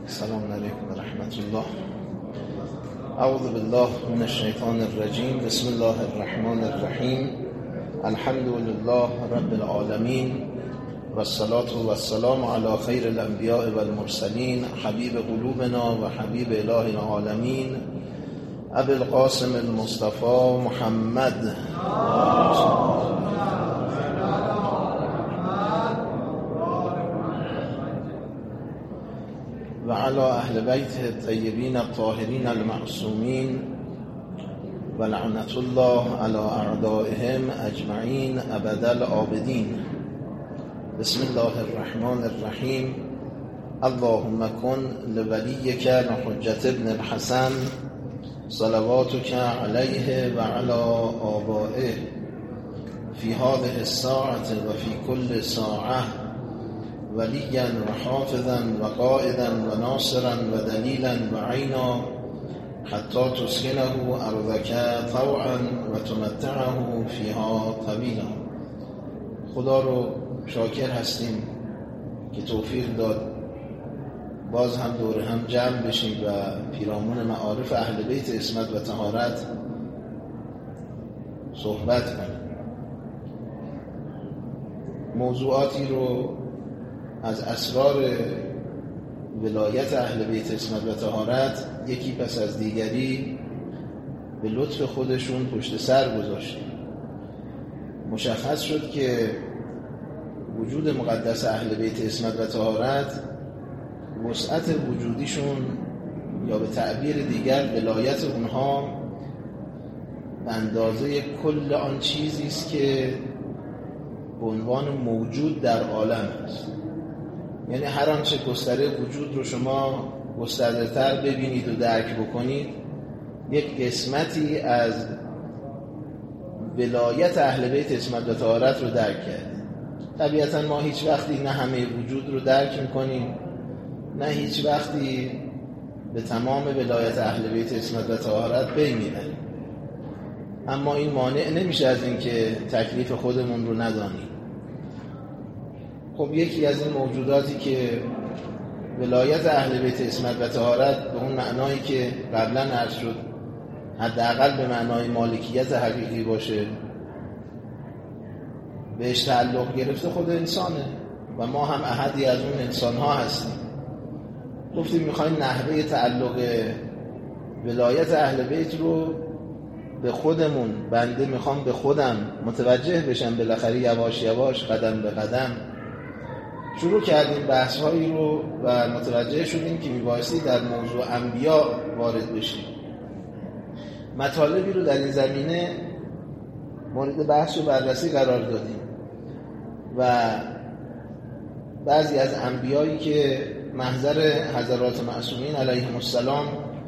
السلام علیکم و رحمت الله. اعوذ بالله من الشیطان الرجیم. بسم الله الرحمن الرحیم. الحمد لله رب العالمین و الصلاة و السلام علی خیر الانبیاء و المرسلین حبیب قلوبنا و حبیب اله العالمین ابی القاسم المصطفى محمد و علی اهل بیت الطیبین الطاهرین المعصومین و لعنت الله علی اعدائهم اجمعین ابد الآبدین. بسم الله الرحمن الرحیم. اللهم کن لولیک حجة ابن الحسن صلواتک علیه و علی آبائه فی هذه الساعة و فی کل ساعة ولیا و حافظا و قائدا و ناصرا و دلیلا و عینا حتی تسکنه ارضک طوعا و تمتعه فیها طویلا. خدا رو شاکر هستیم که توفیق داد باز هم دور هم جمع بشیم و پیرامون معارف اهل بیت عصمت و طهارت صحبت کنیم. موضوعاتی رو از اسرار ولایت اهل بیت عصمت و طهارت یکی پس از دیگری به لطف خودشون پشت سر گذاشتیم. مشخص شد که وجود مقدس اهل بیت عصمت و طهارت وسعت وجودیشون یا به تعبیر دیگر ولایت اونها به اندازه کل آن چیزی است که به عنوان موجود در عالم است. یعنی هر آنچه گستره وجود رو شما گسترده‌تر ببینید و درک بکنید یک قسمتی از ولایت اهل بیت عصمت و طهارت رو درک کرد. طبیعتا ما هیچ وقتی نه همه وجود رو درک میکنیم، نه هیچ وقتی به تمام ولایت اهل بیت عصمت و طهارت پی میبریم، اما این مانع نمیشه از این که تکلیف خودمون رو ندانیم. خب یکی از این موجوداتی که ولایت اهل بیت عصمت و طهارت به اون معنایی که قبلا عرض شد حداقل به معنای مالکیت حقیقی باشه بهش تعلق گرفته خود انسانه و ما هم احدی از اون انسان ها هستیم. گفتیم میخوایم نحوه تعلق ولایت اهل بیت رو به خودمون، بنده میخوام به خودم متوجه بشم بالاخره یواش یواش قدم به قدم شروع کردیم بحث هایی رو و متوجه شدیم که میبایستی در موضوع انبیا وارد بشیم. مطالبی رو در این زمینه مورد بحث و بررسی قرار دادیم و بعضی از انبیایی که محضر حضرات معصومین علیهم السلام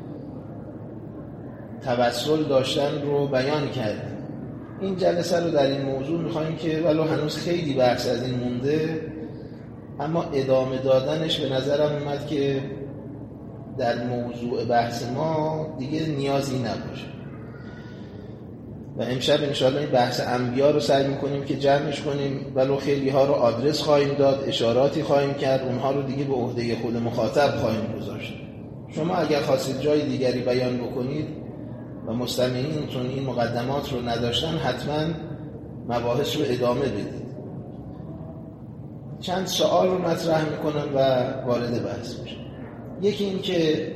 توسل داشتن رو بیان کردیم. این جلسه رو در این موضوع میخوایم که ولو هنوز خیلی بحث از این مونده اما ادامه دادنش به نظرم اومد که در موضوع بحث ما دیگه نیازی نباشه و امشب انشاءالله این بحث انبیا رو سعی میکنیم که جمعش کنیم. ولو خیلی ها رو آدرس خواهیم داد، اشاراتی خواهیم کرد، اونها رو دیگه به عهده خود مخاطب خواهیم گذاشت. شما اگر خواستید جای دیگری بیان بکنید و مستمعینتون این مقدمات رو نداشتن حتما مباحث رو ادامه بدید. چند سوال رو مطرح میکنم و وارد بحث میشم. یکی این که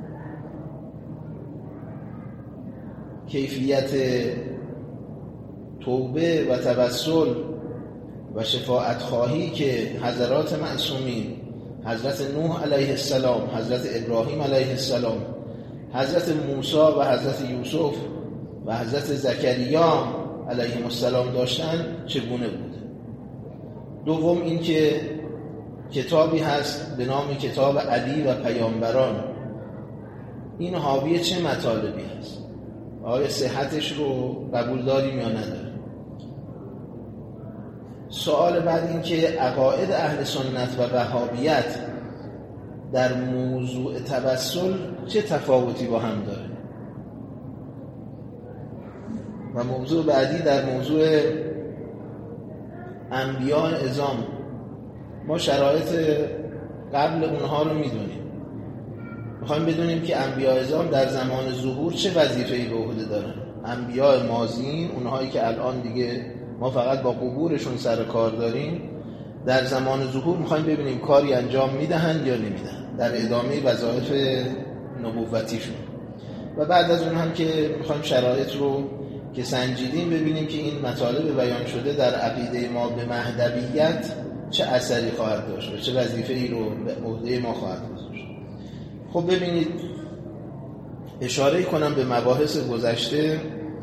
کیفیت توبه و توسل و شفاعت خواهی که حضرات معصومین حضرت نوح علیه السلام، حضرت ابراهیم علیه السلام، حضرت موسی و حضرت یوسف و حضرت زکریا علیهم السلام داشتن چگونه بوده. دوم این که کتابی هست به نام کتاب علی و پیامبران، این حاوی چه مطالبی هست؟ آیا صحتش رو قبول داریم یا نداریم؟ سوال بعد این که عقاید اهل سنت و وهابیت در موضوع توسل چه تفاوتی با هم داره؟ و موضوع بعدی در موضوع انبیاء اعظام، ما شرایط قبل اونها رو میدونیم میخوایم بدونیم که انبیاء اعظام در زمان ظهور چه وظیفه‌ای به عهده دارن. انبیاء ماضیین، اونهایی که الان دیگه ما فقط با قبورشون سر کار داریم، در زمان ظهور میخوایم ببینیم کاری انجام میدهند یا نمیدهند در ادامه وظایف نبوتیشون. و بعد از اون هم که میخوایم شرایط رو که سنجیدیم ببینیم که این مطالب بیان شده در عقیده ما به مهدویت چه اثری خواهد داشت و چه وظیفه‌ای رو به عهده ما خواهد گذاشت. خب ببینید، اشاره کنم به مباحث گذشته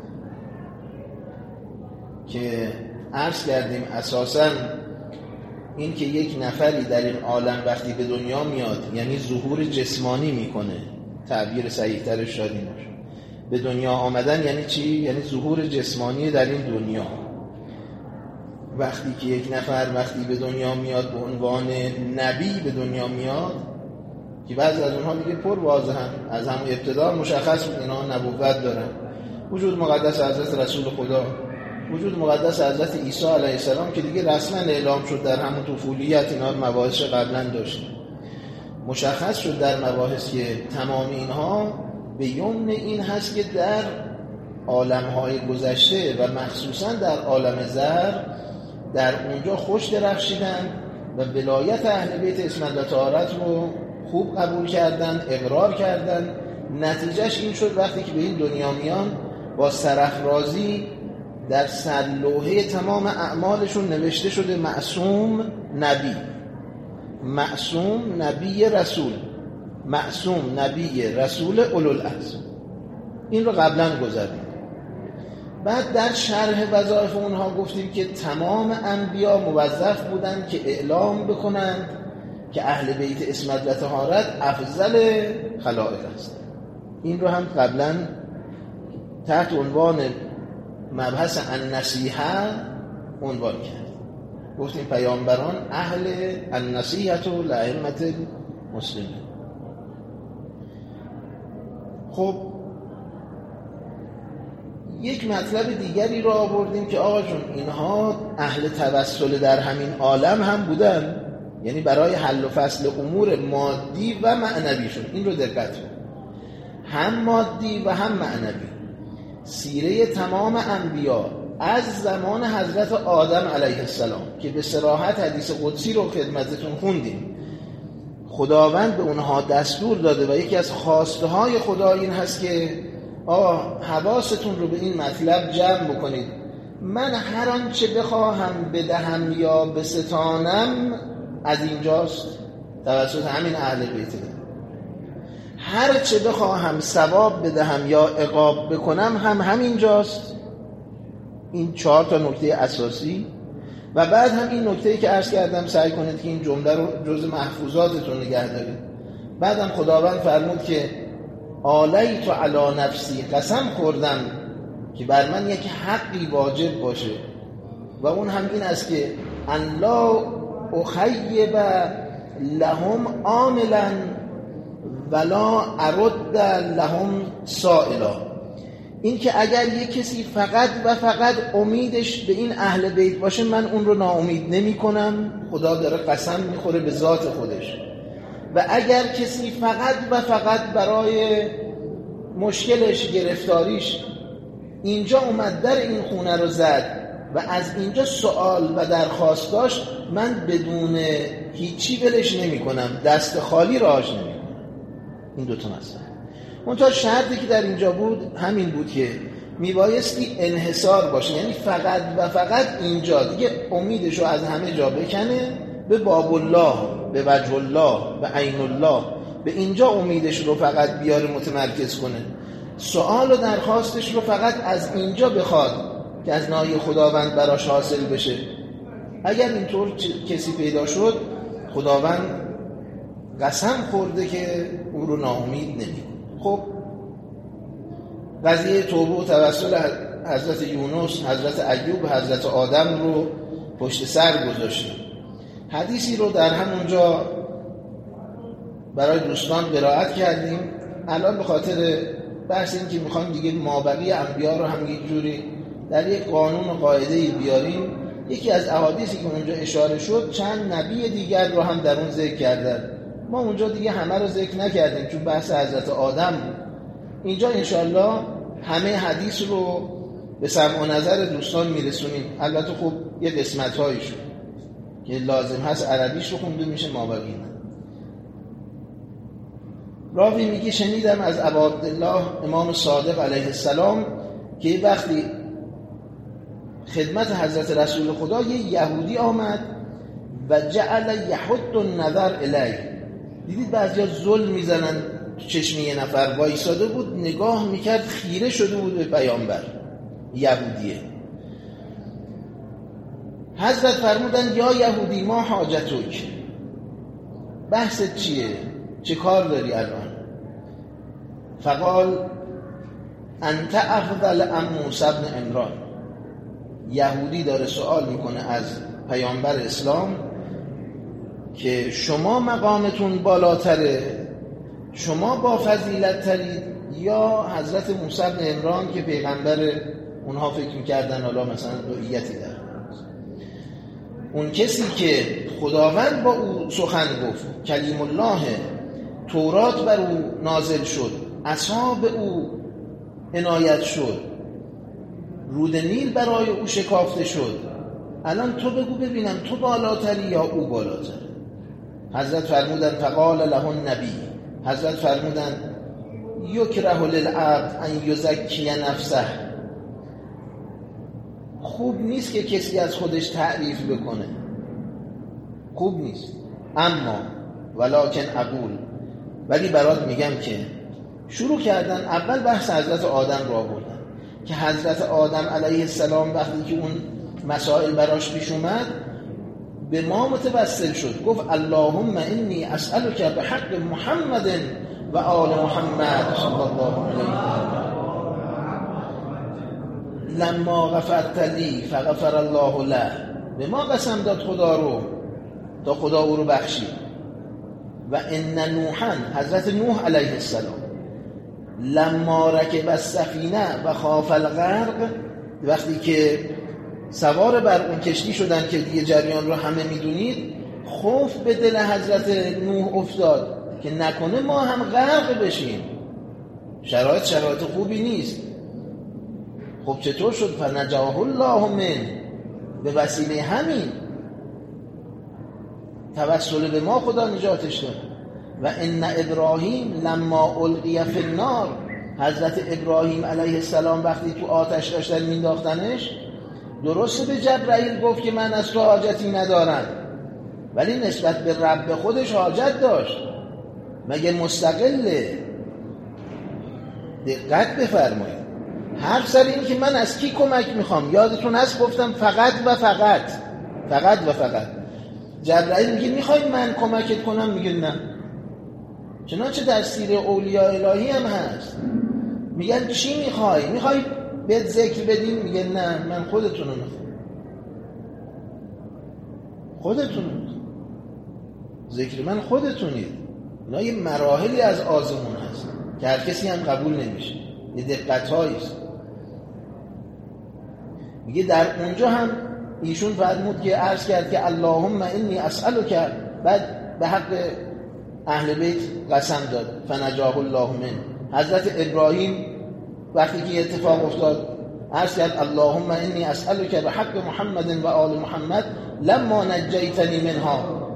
که عرض کردیم اساساً این که یک نفری در این عالم وقتی به دنیا میاد، یعنی ظهور جسمانی میکنه، تعبیر صحیح‌ترش شاید این باشه. به دنیا آمدن یعنی چی؟ یعنی ظهور جسمانی در این دنیا. وقتی که یک نفر وقتی به دنیا میاد به عنوان نبی به دنیا میاد، که بعضی از اونها دیگه پر واضحن، از همون ابتدا مشخص بود اینا نبوت دارن. وجود مقدس حضرت رسول خدا، وجود مقدس حضرت عیسی علیه السلام که دیگه رسما اعلام شد در همون طفولیت، اینا مباحث قبلا داشتیم. مشخص شد در مباحث که تمام اینها به یمن این هست که در عالم‌های گذشته و مخصوصا در عالم زر در اونجا خوش درخشیدن و ولایت اهل بیت اسمت و طهارت رو خوب قبول کردن، اقرار کردن. نتیجهش این شد وقتی که به این دنیا میان با سرافرازی در سرلوحه تمام اعمالشون نوشته شده معصوم نبی، معصوم نبی رسول، معصوم نبی رسول اولوالعزم. این رو قبلا گذردیم. بعد در شرح وظایف اونها گفتیم که تمام انبیا موظف بودند که اعلام بکنند که اهل بیت اسمت و طهارت افضل خلائق است. این رو هم قبلا تحت عنوان مبحث النصیحه عنوان کرد. گفتیم پیامبران اهل النصیحه و لائمه المسلمین. خب یک مطلب دیگری رو آوردیم که آقا جون اینها اهل توسل در همین عالم هم بودن، یعنی برای حل و فصل امور مادی و معنویشون. این رو دقت کنید، هم مادی و هم معنوی. سیره تمام انبیا از زمان حضرت آدم علیه السلام که به صراحت حدیث قدسی رو خدمتتون خوندیم، خداوند به اونها دستور داده و یکی از خواسته های خدا این هست که حواستون رو به این مطلب جمع بکنید. من هر آنچه بخواهم بدهم یا بستانم از اینجاست، توسط همین اهل بیت. هر چه بخواهم ثواب بدهم یا عقاب بکنم هم همینجاست. این 4 تا نکته اساسی. و بعد هم این نکته‌ای که عرض کردم سعی کنید که این جمله رو جز محفوظاتتون نگه دارید. بعدم خداوند فرمود که آلیت علی نفسی، قسم خوردم که بر من یک حقی واجب باشه و اون هم این است که ان لا اخیب لهم عاملا ولا ارد لهم سائلا. این که اگر یک کسی فقط و فقط امیدش به این اهل بیت باشه، من اون رو ناامید نمی کنم. خدا داره قسم میخوره به ذات خودش. و اگر کسی فقط و فقط برای مشکلش، گرفتاریش اینجا اومد در این خونه رو زد و از اینجا سوال و درخواست داشت، من بدون هیچی ولش نمی کنم، دست خالی راهش نمی کنم. این دوتا مسئله. منتها شرطی که در اینجا بود همین بود که میبایستی انحصار باشه، یعنی فقط و فقط اینجا، دیگه امیدش رو از همه جا بکنه به باب الله، به وجه الله، به عین الله، به اینجا امیدش رو فقط بیاره متمرکز کنه. سوال و درخواستش رو فقط از اینجا بخواد که از نای خداوند براش حاصل بشه. اگر اینطور کسی پیدا شد، خداوند قسم خورده که او رو ناامید نمی‌کنه. خب قضیه توبه و توسل حضرت یونس، حضرت ایوب، حضرت آدم رو پشت سر گذاشتیم. حدیثی رو در همونجا برای دوستان قرائت کردیم. الان به خاطر بحث این که میخوایم دیگه مابقی انبیا رو هم یک جوری در یک قانون و قاعده‌ای بیاریم، یکی از احادیثی که اونجا اشاره شد چند نبی دیگر رو هم در اون ذکر کردن. ما اونجا دیگه همه رو ذکر نکردیم چون بحث حضرت آدم بود. اینجا انشالله همه حدیث رو به سمع و نظر دوستان میرسونیم. البته خب یه قسمت هایشو که لازم هست عربیش رو خونده میشه، ما بقیه نه. راوی میگه شنیدم از ابا عبدالله امام صادق علیه السلام که وقتی خدمت حضرت رسول خدا یه یهودی آمد و جعل یحد النظر الیه. دیدید بعضیا ظلم میزنن تو چشم یه نفر، وایساده بود نگاه میکرد، خیره شده بود به پیامبر، یهودیه. حضرت فرمودن یا یهودی ما حاجتک، بحثت چیه؟ چه کار داری الان؟ فقال انت افضل ام موسی بن عمران. یهودی داره سوال میکنه از پیامبر اسلام که شما مقامتون بالاتره، شما با فضیلت ترید یا حضرت موسی بن عمران که پیغمبر اونها فکر میکردن حالا مثلا رؤیتی داره. اون کسی که خداوند با او سخن گفت، کلیم الله، تورات بر او نازل شد، عصا به او عنایت شد، رود نیل برای او شکافته شد، الان تو بگو ببینم تو بالاتری یا او بالاتر؟ حضرت فرمودن فقال له النبی، حضرت فرمودن یکره للعبد ان یزکی نفسه، خوب نیست که کسی از خودش تعریف بکنه، خوب نیست، اما ولکن اقول، ولی برات میگم که شروع کردن اول بحث حضرت آدم را بردن که حضرت آدم علیه السلام وقتی که اون مسائل براش پیش اومد به ما متوسل شد، گفت اللهم انی اسألک بحق محمد و آل محمد صلی الله علیه و لما غفرت لی فغفر الله له. به ما قسم داد خدا رو تا خدا او رو بخشید. و ان نوحا، حضرت نوح علیه السلام لما رکب السفینه و خاف الغرق، وقتی که سوار بر اون کشتی شدن که دیگه جریان رو همه میدونید، خوف به دل حضرت نوح افتاد که نکنه ما هم غرق بشیم، شرایط خوبی نیست. خب چطور شد؟ فنجاه الله من، به وسیله همین توسل به ما خدا نجاتش داد. و ان ابراهیم لما القی فی النار، حضرت ابراهیم علیه السلام وقتی تو آتش داشتن مینداختنش، درسته به جبرائیل گفت که من از تو حاجتی ندارم، ولی نسبت به رب خودش حاجت داشت. مگه مستقله؟ دقت بفرمایید. حرف سر این که من از کی کمک میخوام. یادتون هست گفتم فقط و فقط جبرائیل میگه میخوای من کمکت کنم؟ میگه نه. چنانچه در سیر اولیاء الهی هم هست، میگن چی میخوای بهت ذکر بدیم؟ میگه نه، من خودتونو میخوام. ذکر من خودتونید. اینا یه مراحلی از آزمون هست که هر کسی هم قبول نمیشه، یه دقت‌هاییست. میگه در اونجا هم ایشون فرمود که عرض کرد که اللهم انی اسألک، بعد به حق اهل بیت قسم داد فنجاه الله من. حضرت ابراهیم وقتی که اتفاق افتاد عرض کرد اللهم انی اسألک به حق محمد و آل محمد لما نجیتنی منها،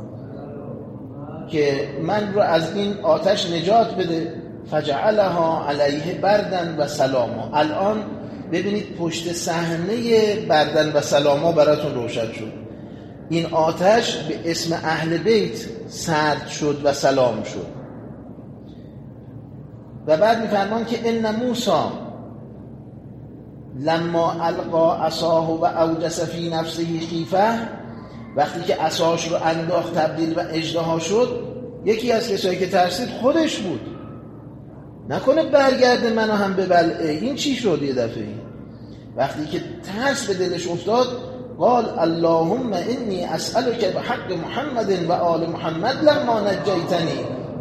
که من رو از این آتش نجات بده، فجعلها علیه بردن و سلاما. الان ببینید پشت صحنه بردن و سلاما براتون روشن شد. این آتش به اسم اهل بیت سرد شد و سلام شد. و بعد میفرمان که ان موسی لما القا عصاه و اوجس فی نفسه خیفه، وقتی که عصاش رو انداخت تبدیل و اژدها شد، یکی از کسایی که ترسید خودش بود، نکنه برگرده منو هم ببلعه. این چی شد یه دفعه؟ وقتی که ترس به دلش افتاد قال اللهم انی اسألک بحق محمد و آل محمد لما نجیتنی.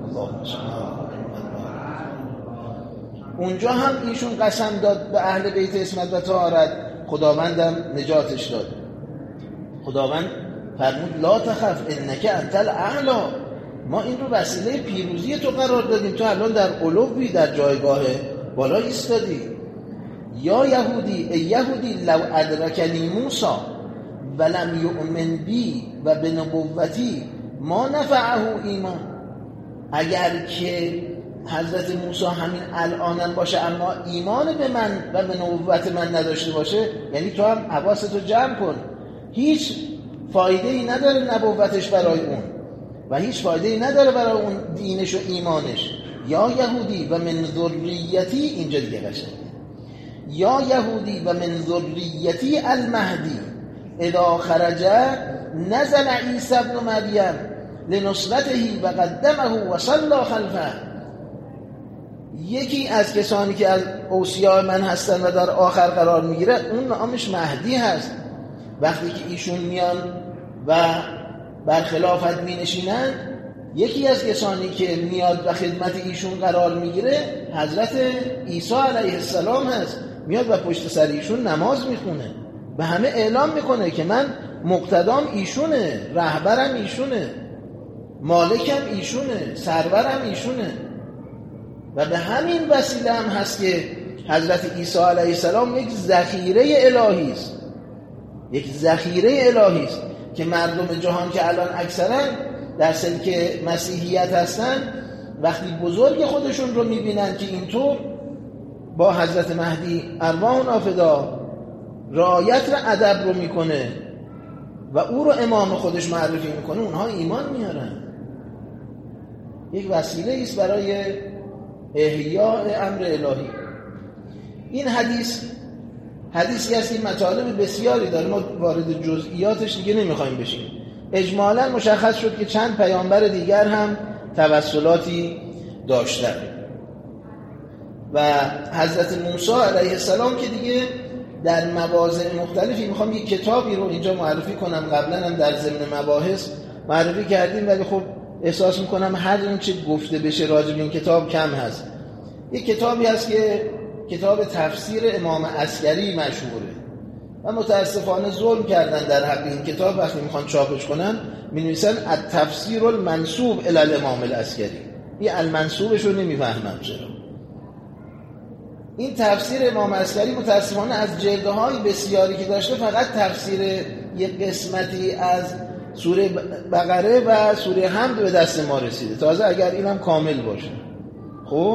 اونجا هم ایشون قسم داد به اهل بیت عصمت و طهارت، خداوندم نجاتش داد. خداوند فرمود لا تخف انک انت الاعلی، ما این رو وسیله پیروزی تو قرار دادیم، تو الان در علوی، در جایگاه بالا ایستادی. یا یهودی ای یهودی لو ادرکنی موسی ولم یؤمن بی و به نبوتی ما نفعه ایمان. اگر که حضرت موسی همین الانم باشه اما ایمان به من و به نبوت من نداشته باشه، یعنی تو هم حواستو جمع کن، هیچ فایده ای نداره نبوتش برای اون و هیچ فایده ای نداره برای اون دینش و ایمانش. یا یهودی و من ذریتی، اینجا دیگه قشنگه، یا یهودی و من ذریتی المهدی اذا خرج نزل عیسی ابن مریم لنصرته و قدمه و صلی خلفه. یکی از کسانی که از اوصیاء من هستن و در آخر قرار میگیره اون نامش مهدی هست. وقتی که ایشون میان و بر خلافت می نشینن، یکی از کسانی که میاد و خدمت ایشون قرار میگیره حضرت عیسی علیه السلام هست. میاد و پشت سر ایشون نماز میخونه، به همه اعلام میکنه که من مقتدام ایشونه، رهبرم ایشونه، مالکم ایشونه، سرورم ایشونه. و به همین وسیله هم هست که حضرت عیسی علیه السلام یک ذخیره الهی است، یک ذخیره الهی است که مردم جهان که الان اکثرا در سلک مسیحیت هستن، وقتی بزرگ خودشون رو میبینن که اینطور با حضرت مهدی ارواحنا فدا رعایت و ادب رو میکنه و او رو امام خودش معرفی میکنه، اونها ایمان میارن. یک وسیله است برای احیاء امر الهی. این حدیثی است که مطالب بسیاری داره، ما وارد جزئیاتش دیگه نمیخوایم بشیم. اجمالا مشخص شد که چند پیامبر دیگر هم توسلاتی داشتن و حضرت موسی علیه السلام که دیگه در مواضع مختلفی، میخوام یک کتابی رو اینجا معرفی کنم، قبلا هم در ضمن مباحث معرفی کردیم ولی خب احساس میکنم هر اون چه گفته بشه راجع به این کتاب کم هست. یک کتابی هست که کتاب تفسیر امام عسکری مشهوره و متاسفانه ظلم کردن در حق این کتاب. وقتی میخوان چاپش کنن مینویسن التفسیر المنسوب الی الامام العسکری. این المنسوبش رو نمیفهمم چرا. این تفسیر امام عسکری متاسفانه از جلدهای بسیاری که داشته فقط تفسیر یک قسمتی از سوره بقره و سوره حمد به دست ما رسیده، تازه اگر اینم کامل باشه. خب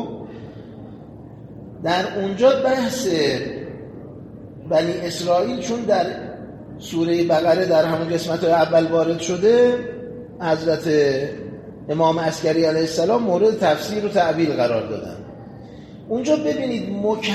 در اونجا بحث بنی اسرائیل چون در سوره بقره در همون قسمت‌های اول وارد شده، حضرت امام عسکری علیه السلام مورد تفسیر و تعبیر قرار دادن. اونجا ببینید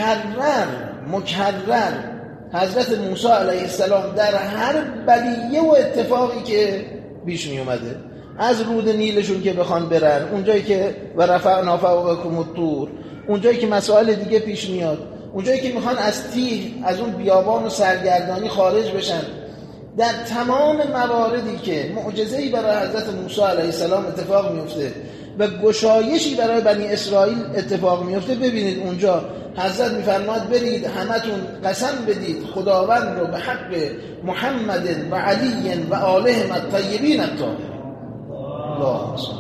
مکرر حضرت موسی علیه السلام در هر بلیه و اتفاقی که پیش می اومده، از رود نیلشون که بخوان برن، اونجایی که و رفعنا فوقکم الطور، اونجایی که مسائل دیگه پیش میاد، اونجایی که میخوان از تیه از اون بیابان و سرگردانی خارج بشن، در تمام مواردی که معجزه‌ای برای حضرت موسی علیه السلام اتفاق میفته و گشایشی برای بنی اسرائیل اتفاق میفته، ببینید اونجا حضرت میفرماد برید همتون قسم بدید خداوند رو به حق محمد و علی و آلهم الطیبین الطاهرین. اللهم صل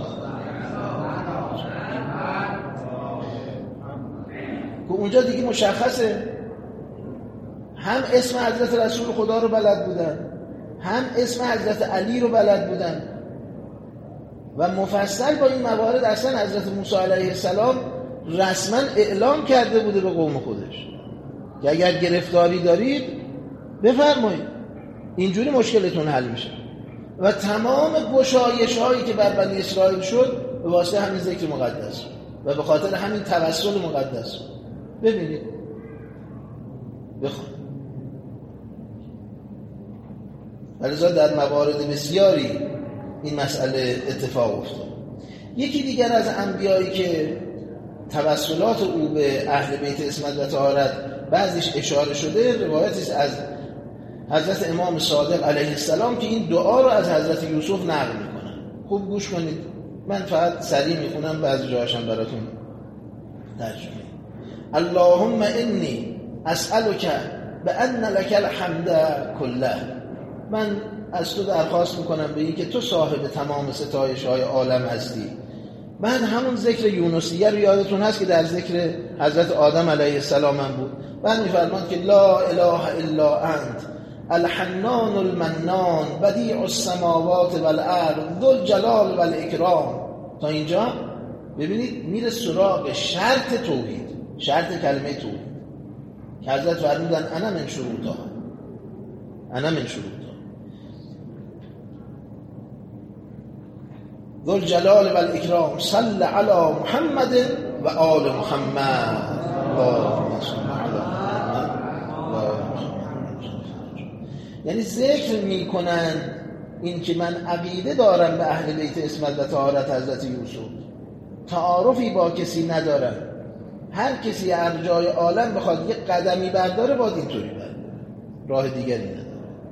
که اونجا دیگه مشخصه هم اسم حضرت رسول خدا رو بلد بودن، هم اسم حضرت علی رو بلد بودن و مفصل با این موارد اصلا حضرت موسی علیه السلام رسما اعلام کرده بوده به قوم خودش که اگر گرفتاری دارید بفرمایید، اینجوری مشکلتون حل میشه. و تمام گشایش هایی که بر بنی اسرائیل شد به واسطه همین ذکر مقدس و به خاطر همین توسل مقدس. ببینید بخوان ولذا در موارد بسیاری این مسئله اتفاق افتاد. یکی دیگر از انبیایی که توسلات او به اهل بیت عصمت و طهارت بعضیش اشاره شده، روایتی است از حضرت امام صادق علیه السلام که این دعا رو از حضرت یوسف نقل میکنن. خوب گوش کنید، من فقط سریع میخونم، بعضی جاهاشم براتون ترجمه. اللهم انی اسألک بأن لك الحمد كله. من از تو درخواست میکنم به این که تو صاحب تمام ستایش های عالم هستی. بعد همون ذکر یونسیه رو یادتون هست که در ذکر حضرت آدم علیه السلام هم بود. بعد میفرماد که لا اله الا انت الحنان المنان بدیع السماوات والارض ذو الجلال والاکرام. تا اینجا ببینید میره سراغ شرط توحید، شرط کلمه توحید که حضرت فرمودن انا من شروطها، انا من شروطها ذو الجلال والاکرام صل علی محمد و آل محمد اللهم صل علی محمد و آل محمد. یعنی ذکر میکنن این که من عقیده دارم به اهل بیت عصمت و طهارت حضرت یوسف، تعارفی با کسی ندارم، هر کسی هر جای عالم بخواد یک قدمی برداره باید اینطوری برداره، راه دیگری نداره.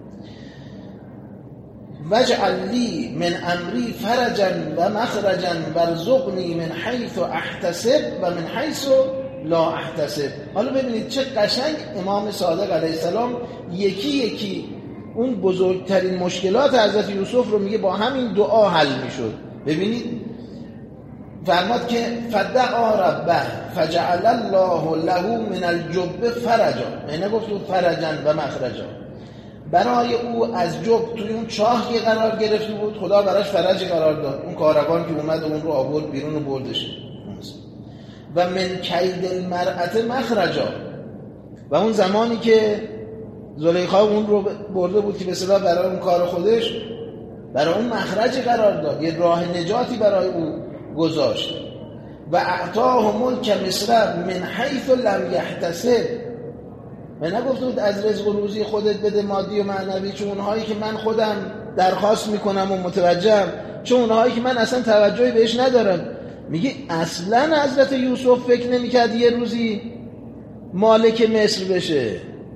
وجعل لی من امری فرجا و مخرجا وارزقنی من حیث احتسب و من حیث لا احتسب. حالا ببینید چه قشنگ امام صادق علیه السلام یکی یکی اون بزرگترین مشکلات حضرت یوسف رو میگه با همین دعا حل میشد. ببینید فرماد که فدعا ربه فجعل الله له من الجب فرجا، یعنی نگفت فرجا و مخرجا، برای او از جب توی اون چاهی قرار گرفته بود، خدا براش فرج قرار داد. اون کاروان که اومد اون رو آورد بیرون و بردش. و من کید المرأة مخرجا، و اون زمانی که زلیخا اون رو برده بود که به اصطلاح برای اون کار خودش برای اون مخرج قرار داد، یه راه نجاتی برای او گذاشت. و اعطاه ملک مصر من حیث لم یحتسب، و نگفته بود از رزق و روزی خودت بده مادی و معنوی، چون اونهایی که من خودم درخواست میکنم و متوجهم، چون اونهایی که من اصلا توجهی بهش ندارم. میگه اصلا حضرت یوسف فکر نمیکرد یه روزی مالک مصر بشه،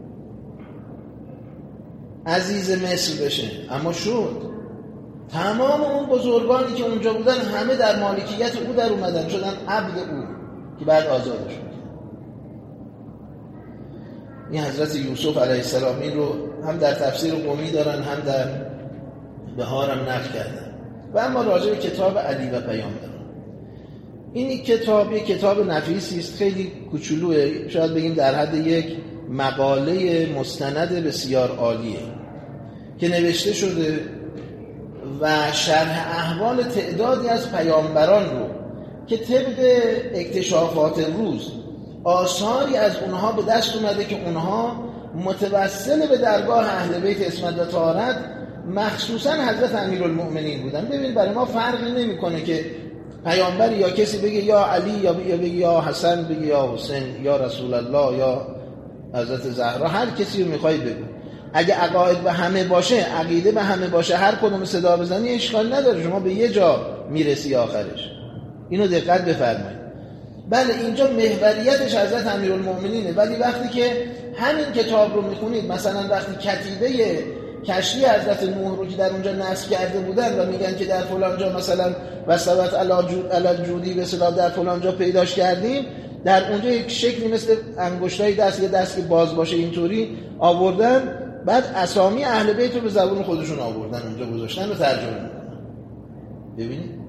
عزیز مصر بشه، اما شد. تمام اون بزرگانی که اونجا بودن همه در مالکیت او در اومدن، شدن عبد او که بعد آزادش شد. این حضرت یوسف علیه السلام این رو هم در تفسیر قمی دارن، هم در بهارم نقل کردن. و اما راجع به کتاب علی و پیامبر، این کتاب نفیسی است، خیلی کوچولوئه، شاید بگیم در حد یک مقاله مستند بسیار عالیه که نوشته شده و شرح احوال تعدادی از پیامبران رو که طبق اکتشافات روز آثاری از اونها به دست اومده که اونها متوسل به درگاه اهل بیت عصمت و طهارت مخصوصا حضرت امیرالمؤمنین بودن. ببین برای ما فرقی نمیکنه که پیامبر یا کسی بگه یا علی یا بگه یا حسن، بگه یا حسین، یا رسول الله، یا حضرت زهرا، هر کسی رو میخوای بگو. اگه عقاید به همه باشه، عقیده به همه باشه، هر کدوم صدا بزنی اشکال نداره، شما به یه جا میرسی آخرش. اینو دقت بفرمایید. بله اینجا محوریتش حضرت امیرالمؤمنینه، ولی وقتی که همین کتاب رو میخونید، مثلا وقتی کتیبه کشتی حضرت نوح رو که در اونجا نصب کرده بودن و میگن که در فلان جا مثلا وسوت علی جودی به اصطلاح در فلان جا پیداش کردیم، در اونجا یک شکلی مثل انگشتای دست، یه دست که باز باشه اینطوری آوردن، بعد اسامی اهل بیت رو به زبان خودشون آوردن اونجا گذاشتن و ترجمه میکنن. ببینید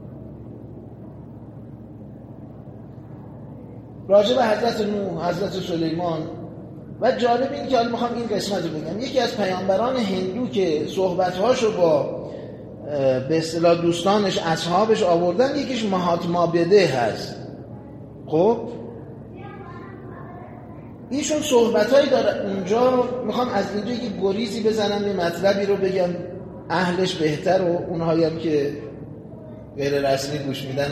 راجع به حضرت نوح، حضرت سلیمان. و جالب این که حالا میخوام این قسمت رو بگم، یکی از پیامبران هندو که صحبت‌هاشو با به اصطلاح دوستانش اصحابش آوردن، یکیش مهاتما بده هست. خب ایشون صحبتایی داره اونجا، میخوام از اینجا یه گریزی بزنم، یه مطلبی رو بگم، اهلش بهتر و اونهایی هم که غیر رسمی گوش میدن.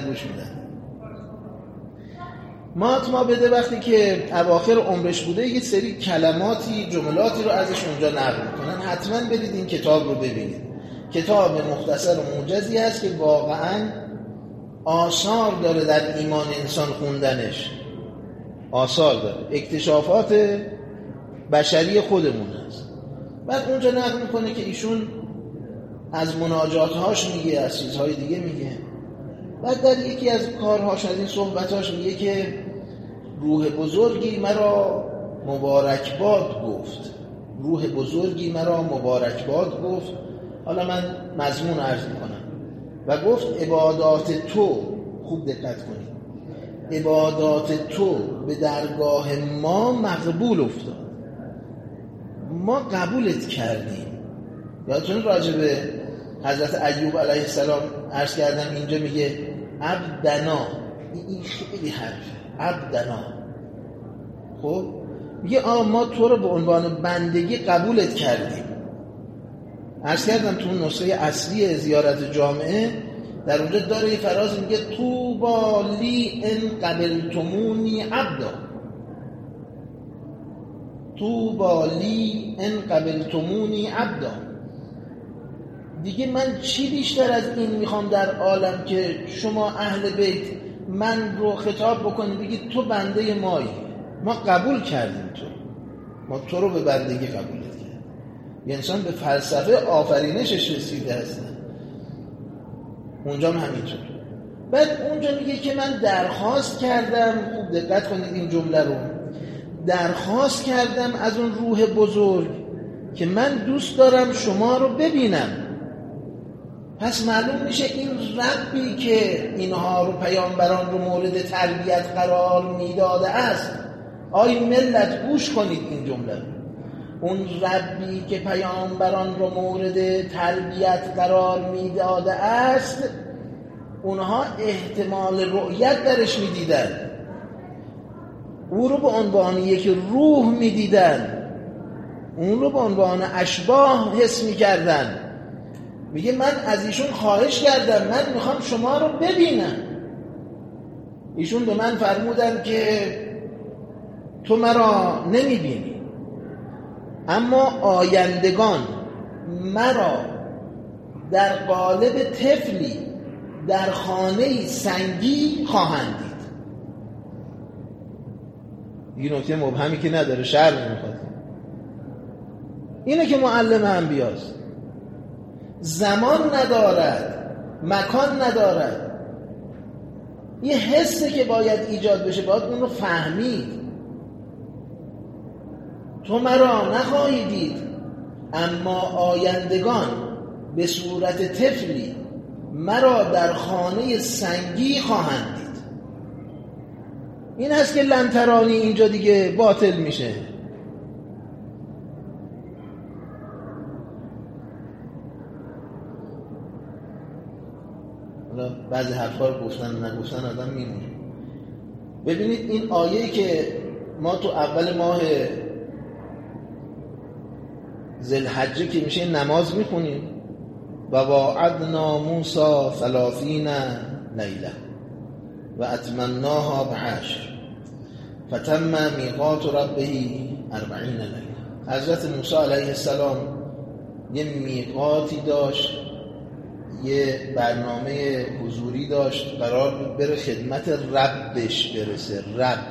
مهاتما بده وقتی که اواخر عمرش بوده یه سری کلماتی، جملاتی رو ازش اونجا نقل میکنن. حتما برید این کتاب رو ببینید. کتاب مختصر و موجزی هست که واقعا آثار داره در ایمان انسان خوندنش، آثار داره، اکتشافات بشری خودمون هست. بعد اونجا نقل میکنه که ایشون از مناجاتهاش میگه، از چیزهای دیگه میگه. بعد در یکی از کارهاش، از این صحبتاش میگه که روح بزرگی مرا مبارکباد گفت، روح بزرگی مرا مبارکباد گفت حالا من مضمون عرض میکنم. و گفت عبادات تو، خوب دقت کنید، عبادات تو به درگاه ما مقبول افتاد، ما قبولت کردیم. یادتون راجع به حضرت ایوب علیه السلام عرض کردم، اینجا میگه عبدنا، این خیلی حرفه، عبدنا. خب میگه ما تو رو به عنوان بندگی قبولت کردیم. عرض کردم تو نسخه اصلی زیارت جامعه در اونجا داره یه فراز میگه طوبی لی ان قبلتمونی عبدا، طوبی لی ان قبلتمونی عبدا. دیگه من چی بیشتر از این میخوام در عالم که شما اهل بیت من رو خطاب بکنید بگید تو بنده مایی، ما قبول کردیم تو، ما تو رو به بندگی قبولت کردیم. یه انسان به فلسفه آفرینشش رسیده هستن. اونجا هم همینطور. بعد اونجا میگه که من درخواست کردم، خوب دقت کنید این جمله رو، درخواست کردم از اون روح بزرگ که من دوست دارم شما رو ببینم. پس معلوم میشه این ربی که اینها رو پیامبران رو مورد تربیت قرار میداده است. آی ملت گوش کنید این جمله رو. اون ربی که پیامبران رو مورد تربیت قرار میداده است، اونها احتمال رؤیت درش میدیدن، او رو به عنوان یک روح میدیدن، اون رو به عنوان اشباح حس میکردن. میگه من از ایشون خواهش کردم من میخوام شما رو ببینم. ایشون به من فرمودن که تو مرا نمیبینی، اما آیندگان مرا در قالب طفلی در خانه سنگی خواهند دید. این نکته مبهمی که نداره، شرح میخواد. اینه که معلم انبیاست. زمان ندارد، مکان ندارد. یه حسه که باید ایجاد بشه، باید اون رو فهمید. تو مرا نخواهی دید، اما آیندگان به صورت طفلی مرا در خانه سنگی خواهند دید. این هست که لن ترانی اینجا دیگه باطل میشه. بعضی حرفا رو گفتن نگفتن آدم میمونه. ببینید این آیه‌ای که ما تو اول ماه ذوالحجه که میشه نماز میخونیم، و وعدنا موسی 30 لیله و اتممناها ب10 فتم میقات ربه 40 لیله. حضرت موسی علیه السلام یه میقاتی داشت، یه برنامه حضوری داشت، قرار بود بره خدمت ربش برسه.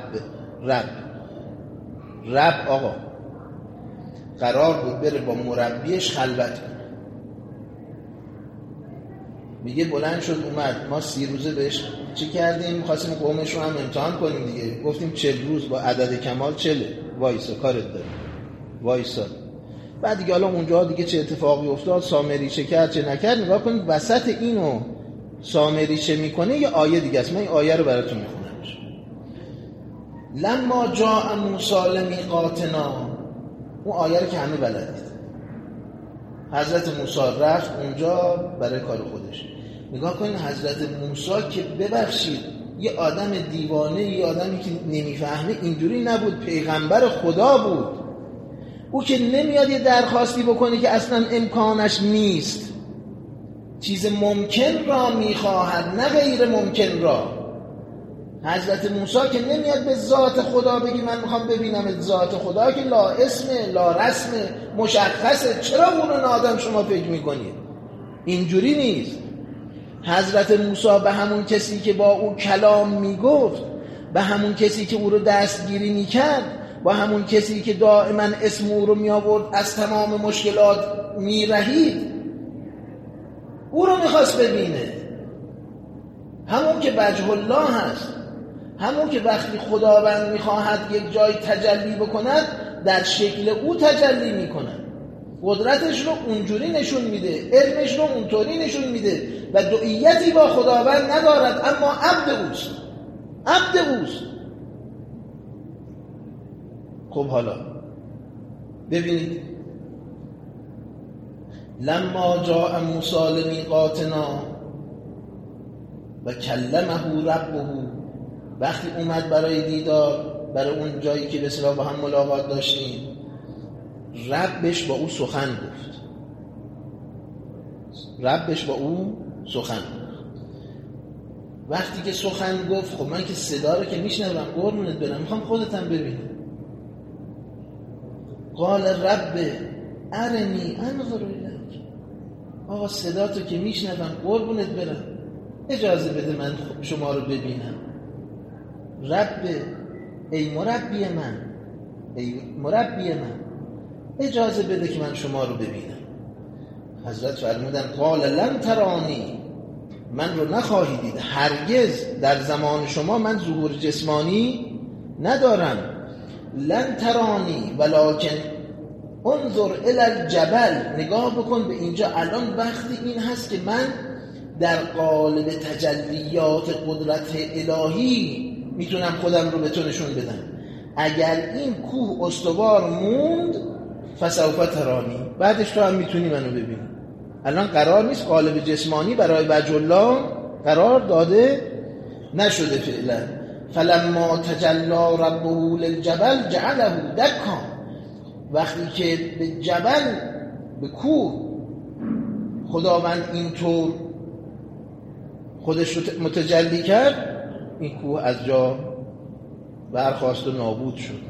رب آقا قرار بود بره با مربیش خلوت کنه. میگه بلند شد اومد، ما 30 روزه بهش چی کردیم؟ خواستیم قومش رو هم امتحان کنیم دیگه. گفتیم 40 روز با عدد کمال 40، وایسا کارت داره، وایسا. بعد دیگه حالا اونجا دیگه چه اتفاقی افتاد، سامری چه کرد چه نکرد، نگاه کنید وسط اینو سامری چه میکنه یه آیه دیگه است. من این آیه رو براتون میخونم. لما جاء موسی لمیقاتنا، اون آیه رو که همه بلدید. حضرت موسی رفت اونجا برای کار خودش. نگاه کنید حضرت موسی که ببخشید یه آدم دیوانه، یه آدمی که نمیفهمه اینجوری نبود، پیغمبر خدا بود. او که نمیاد یه درخواستی بکنه که اصلا امکانش نیست، چیز ممکن را میخواهد نه غیر ممکن را. حضرت موسی که نمیاد به ذات خدا بگی من میخوام ببینم ذات خدا، که لا اسمه لا رسمه مشخصه، چرا اون آدم شما فکر میکنید؟ اینجوری نیست. حضرت موسی به همون کسی که با او کلام میگفت، به همون کسی که او رو دستگیری میکرد، با همون کسی که دائما اسم او رو میآورد از تمام مشکلات میرهید، او رو میخواست ببینه. همون که وجه الله هست، همون که وقتی خداوند میخواهد یک جای تجلی بکند در شکل او تجلی میکند. قدرتش رو اونجوری نشون میده، علمش رو اونطوری نشون میده و دعیتی با خداوند ندارد، اما عبد اوست. عبد اوست. خب حالا ببینید، لما جاء موسی لمیقاتنا و کلمه ربه، وقتی اومد برای دیدار، برای اون جایی که به اصطلاح با هم ملاقات داشتیم، ربش با او سخن گفت. ربش با او سخن گفت. وقتی که سخن گفت، خب من که صدا رو که میشنوم، قربونت برم، میخوام خودت هم ببینم. قال رب ارنی انظر الیک. آقا صدا تو که میشنوم، قربونت برم، اجازه بده من شما رو ببینم. رب، ای مربی من، ای مربی من، اجازه بده که من شما رو ببینم. حضرت فرمودن قال لن ترانی، من رو نخواهی دید، هرگز در زمان شما من ظهور جسمانی ندارم. لن ترانی ولکن انظر الی الجبل، نگاه بکن به اینجا. الان وقتی این هست که من در قالب تجلیات قدرت الهی میتونم خودم رو به تو نشون بدم. اگر این کوه استوار موند فسوف ترانی، بعدش تو هم میتونی منو ببینی. الان قرار نیست قالب جسمانی برای وجه الله قرار داده نشده فعلا. فلما تجلی ربه للجبل جعله دکا، وقتی که به جبل، به کوه خداوند اینطور خودش رو متجلی کرد، این کوه از جا برخاست و نابود شد.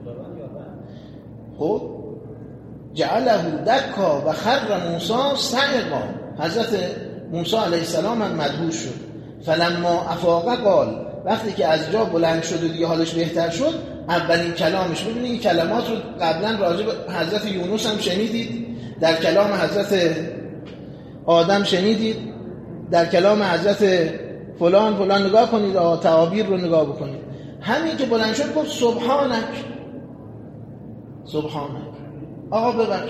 خب جعله دکا و خر موسی صعقا، حضرت موسی علیه السلام هم مدهوش شد. فلما افاق قال، وقتی که از جا بلند شد و دیگه حالش بهتر شد، اولین کلامش، ببینید این کلمات رو قبلا راجع به حضرت یونس هم شنیدید، در کلام حضرت آدم شنیدید، در کلام حضرت فلان فلان نگاه کنید، تعابیر رو نگاه بکنید. همین که بلند شد گفت سبحانک، سبحانک، آقا ببخش،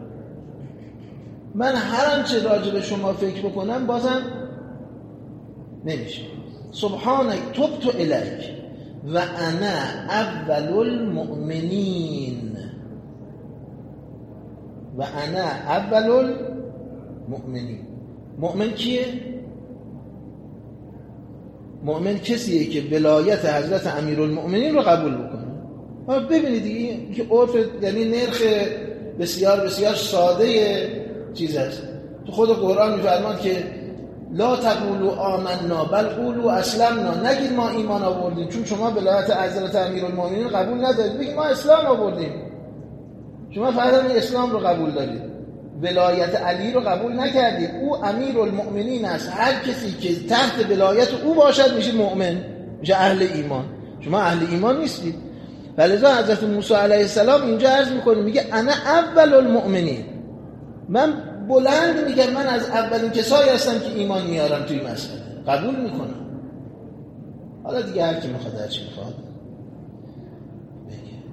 من هر آنچه راجع به شما فکر بکنم بازم نمیشه. سبحانک تبت الیک و انا اول المؤمنین، و انا اول المؤمنین. مؤمن کیه؟ مؤمن کسیه که ولایت حضرت امیرالمؤمنین رو قبول بکنه. ببینید دیگه که عرف، یعنی نرخ بسیار بسیار ساده چیز هست. تو خود قرآن میفرماد که لا تقولوا آمنا بل قولوا اسلمنا، نگید ما ایمان آوردیم، چون شما ولایت حضرت امیرالمؤمنین قبول ندارید، بگید ما اسلام آوردیم. شما فقط اسلام رو قبول دارید، ولایت علی رو قبول نکردید. او امیرالمؤمنین است، هر کسی که تحت ولایت او باشد میشه مؤمن، میشه اهل ایمان. شما اهل ایمان نیستید. ولذا حضرت موسی علیه السلام اینجا عرض میکنه، میگه انا اول المؤمنین، من بلند میگم من از اولین کسایی هستم که ایمان میارم توی مسئله، قبول میکنم. حالا دیگه هر کی میخواد هر چی میخواد بگه.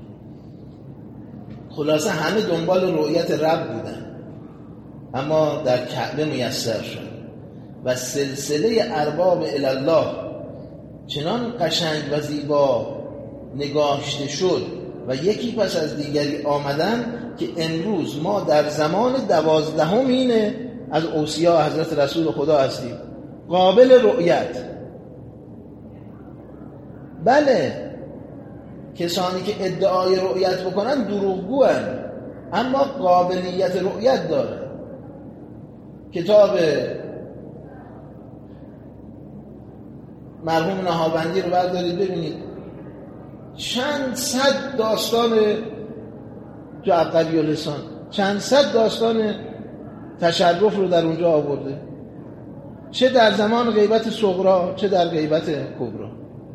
خلاصه همه دنبال رؤیت رب بودن، اما در کعبه میسر شد و سلسله ارباب الله چنان قشنگ و زیبا نگاشته شد و یکی پس از دیگری آمدن که امروز ما در زمان 12 از اوصیا حضرت رسول خدا هستیم، قابل رؤیت. بله، کسانی که ادعای رؤیت بکنن دروغگوئن، اما قابلیت رؤیت داره. کتاب مرحوم نهابندی رو بردارید ببینید، چند صد داستان جو عبقری و لسان، چند صد داستان تشرف رو در اونجا آورده، چه در زمان غیبت صغرا چه در غیبت کبرا.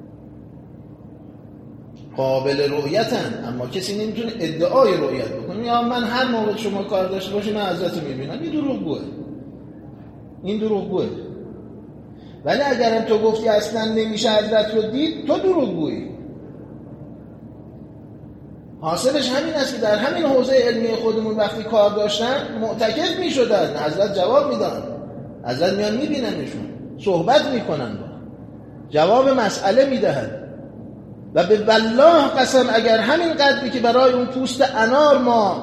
قابل رؤیتن، اما کسی نمیتونه ادعای رؤیت بکنه. یا من هر موقع شما کار داشته باشی من حضرت رو میبینم، این دروغگوئه، این دروغگوئه. ولی اگرم تو گفتی اصلا نمیشه حضرت رو دید، تو دروغگویی. حاصلش همین است که در همین حوزه علمی خودمون وقتی کار داشتن معتکف می شدن، حضرت جواب میدن، حضرت میان میبیننشون، صحبت میکنن، جواب مسئله میدهن. و به والله قسم اگر همین قدری که برای اون پوست انار ما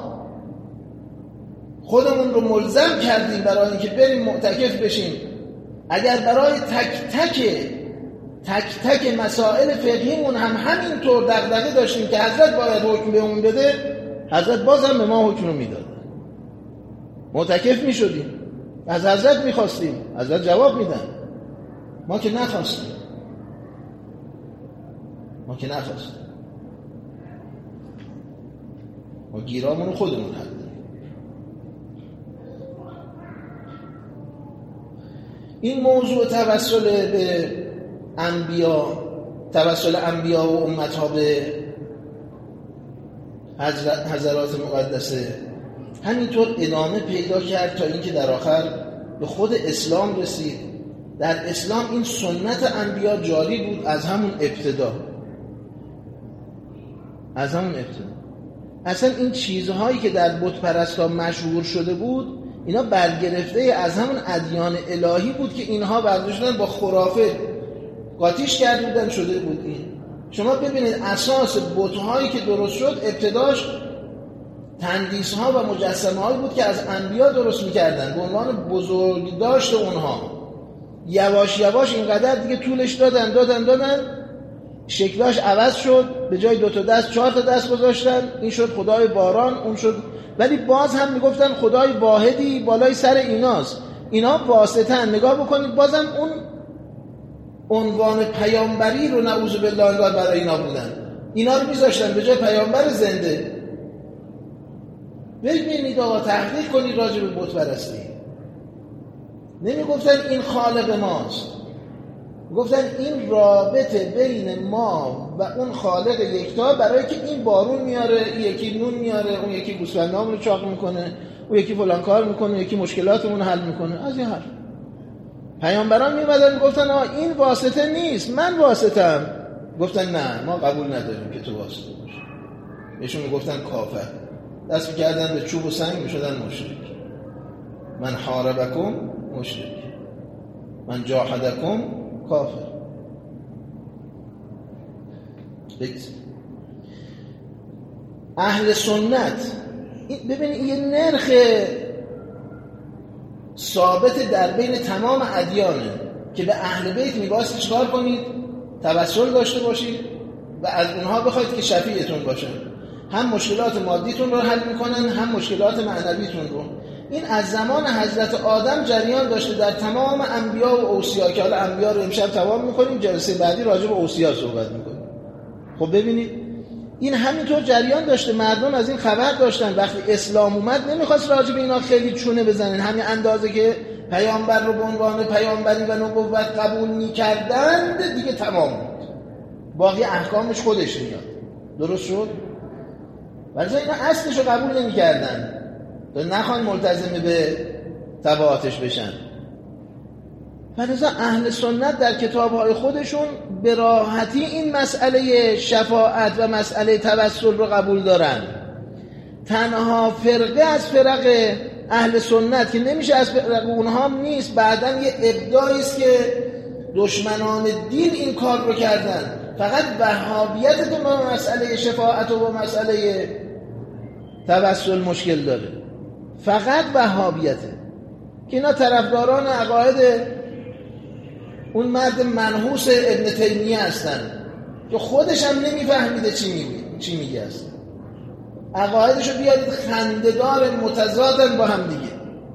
خودمون رو ملزم کردیم برای اینکه بریم معتکف بشیم، اگر برای تک تک مسائل فقهیمون هم همینطور دغدغه داشتیم که حضرت باید حکم به اون بده، حضرت بازم به ما حکم رو میداد، معتکف میشدیم، از حضرت میخواستیم، حضرت جواب میدن. ما که نخواستیم، ما گیرامون رو خودمون حل داریم. این موضوع توسل به توسل انبیا و امتها به حضرات مقدسه همینطور ادامه پیدا کرد تا اینکه در آخر به خود اسلام رسید. در اسلام این سنت انبیا جاری بود از همون ابتدا. اصلا این چیزهایی که در بت پرستا مشهور شده بود اینا برگرفته از همون ادیان الهی بود که اینها برداشتن با خرافه قاطیش کرده بودن شده بود. این شما ببینید اساس بت‌هایی که درست شد ابتداش تندیس‌ها و مجسمه‌هایی بود که از انبیا درست می‌کردن به عنوان بزرگداشت اونها. یواش یواش اینقدر دیگه طولش دادن شکلش عوض شد، به جای 2 تا دست 4 تا دست گذاشتن، این شد خدای باران، اون شد، ولی باز هم میگفتن خدای واحدی بالای سر ایناست، اینا واسطه‌ان. نگاه بکنید بازم اون عنوان پیامبری رو نعوذ بالله انگار برای اینا بودن، اینا رو میذاشتن به جای پیامبر زنده. ببینید آقا تحقیق کنید راجع به بت پرستی. نمیگفتن این خالق ماست، گفتن این رابطه بین ما و اون خالق یکتا، برای که این بارون میاره، این یکی نون میاره، اون یکی گوسفندامون رو چاق میکنه، اون یکی فلان کار میکنه، اون یکی مشکلاتمون رو حل میکنه. از این حرف پیامبران میمدن میگفتن این واسطه نیست، من واسطه‌ام. گفتن نه ما قبول نداریم که تو واسطه باشی. بهشون میگفتن کافر، دست میکردن به چوب و سنگ میشدن مشرک. من حاربکم مشرک، من جاهدکم کافر. اهل سنت ببینید یه نرخ ثابت در بین تمام ادیانه که به اهل بیت میبایست چیکار کنید؟ توسل داشته باشید و از اونها بخواید که شفیعتون باشن. هم مشکلات مادیتون رو حل میکنن، هم مشکلات معنویتون رو. این از زمان حضرت آدم جریان داشته در تمام انبیا و اوصیا، که حالا انبیا رو امشب تمام میکنیم، جلسه بعدی راجع به اوصیا صحبت میکنیم. خب ببینید این همینطور جریان داشته، مردم از این خبر داشتن. وقتی اسلام اومد نمیخواست راجع به اینا خیلی چونه بزنن، همین اندازه که پیامبر رو به عنوان پیامبری و نبوت قبول میکردند دیگه تمام بود، باقی احکامش خودش میاد. درست شد؟ ولی اینا اصلش رو قبول نمیکردن تا نخوان ملتزم به تبعاتش بشن. فلذا اهل سنت در کتاب‌های خودشون به راحتی این مسئله شفاعت و مسئله توسل رو قبول دارن. تنها فرقه از فرق اهل سنت که نمیشه از فرق اونها هم نیست، بعداً یه ابداعی است که دشمنان دین این کار رو کردن. فقط وهابیت که با مسئله شفاعت و با مسئله توسل مشکل داره، فقط وهابیته که اینا طرفداران عقاید اون مرد منحوس ابن تیمیه هستن که خودش هم نمیفهمیده چی میگه است. عقایدشو بیارید خنده‌دار، متضادن با هم دیگه،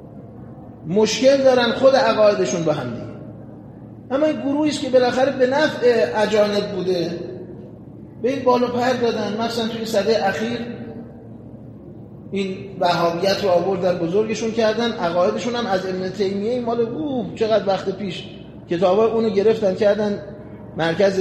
مشکل دارن خود عقایدشون با هم دیگه. اما این گروهی است که بالاخره به نفع اجانب بوده، به این بالا پر دادن. مثلا توی سده اخیر این وهابیت رو آوردن بزرگشون کردن، عقایدشون هم از ابن تیمیه مال چقدر وقت پیش کتابای اونو گرفتن کردن مرکز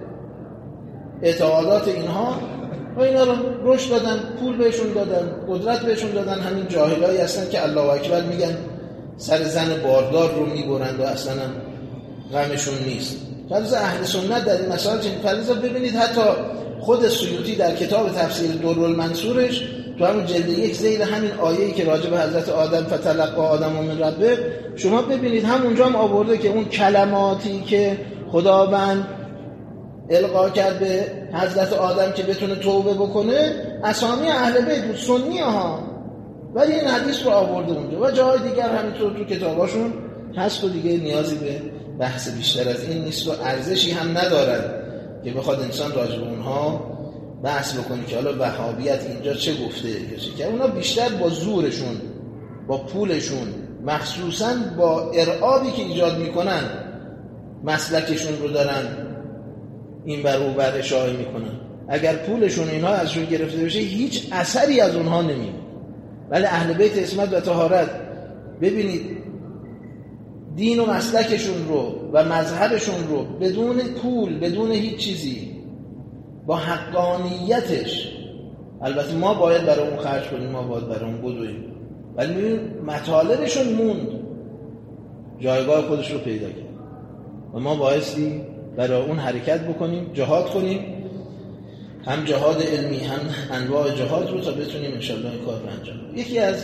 اعتقادات اینها و اینا رو رشد دادن، پول بهشون دادن، قدرت بهشون دادن. همین جاهلایی هستن که الله اکبر میگن، سر زن باردار رو میبرند و اصلا هم غمشون نیست. فرض اهل سنت در این مسائل چنین فرض. ببینید حتی خود سیوطی در کتاب تفسیر درالمنصورش تو همون جلد 1 زیر همین آیه‌ای که راجع به حضرت آدم فتلقی آدم من ربه، شما ببینید همونجا هم آورده که اون کلماتی که خداوند القا کرد به حضرت آدم که بتونه توبه بکنه اسامی اهل بیت بود، سنی ها، ولی این حدیث رو آورده اونجا و جاهای دیگر همینطور تو کتاباشون هست و دیگه نیازی به بحث بیشتر از این نیست و ارزشی هم ندارن که بخواد انسان راجع به اونها بحث بکنه که حالا وهابیت اینجا چه گفته که اونا بیشتر با زورشون، با پولشون، مخصوصاً با ارعابی که ایجاد میکنن مسلکشون رو دارن این بر اون بر اشاره میکنن. اگر پولشون اینها ازشون گرفته بشه هیچ اثری از اونها نمیمونه. ولی اهل بیت عصمت و طهارت ببینید دین و مسلکشون رو و مذهبشون رو بدون پول، بدون هیچ چیزی، با حقانیتش، البته ما باید برای اون خرج کنیم، ما باید برای اون بدویم، ولی میبینیم مطالبشون موند، جایگاه خودش رو پیدا کرد و ما بایستی برای اون حرکت بکنیم، جهاد کنیم، هم جهاد علمی هم انواع جهاد رو، تا بتونیم انشاءالله این کار رو انجام بدیم. یکی از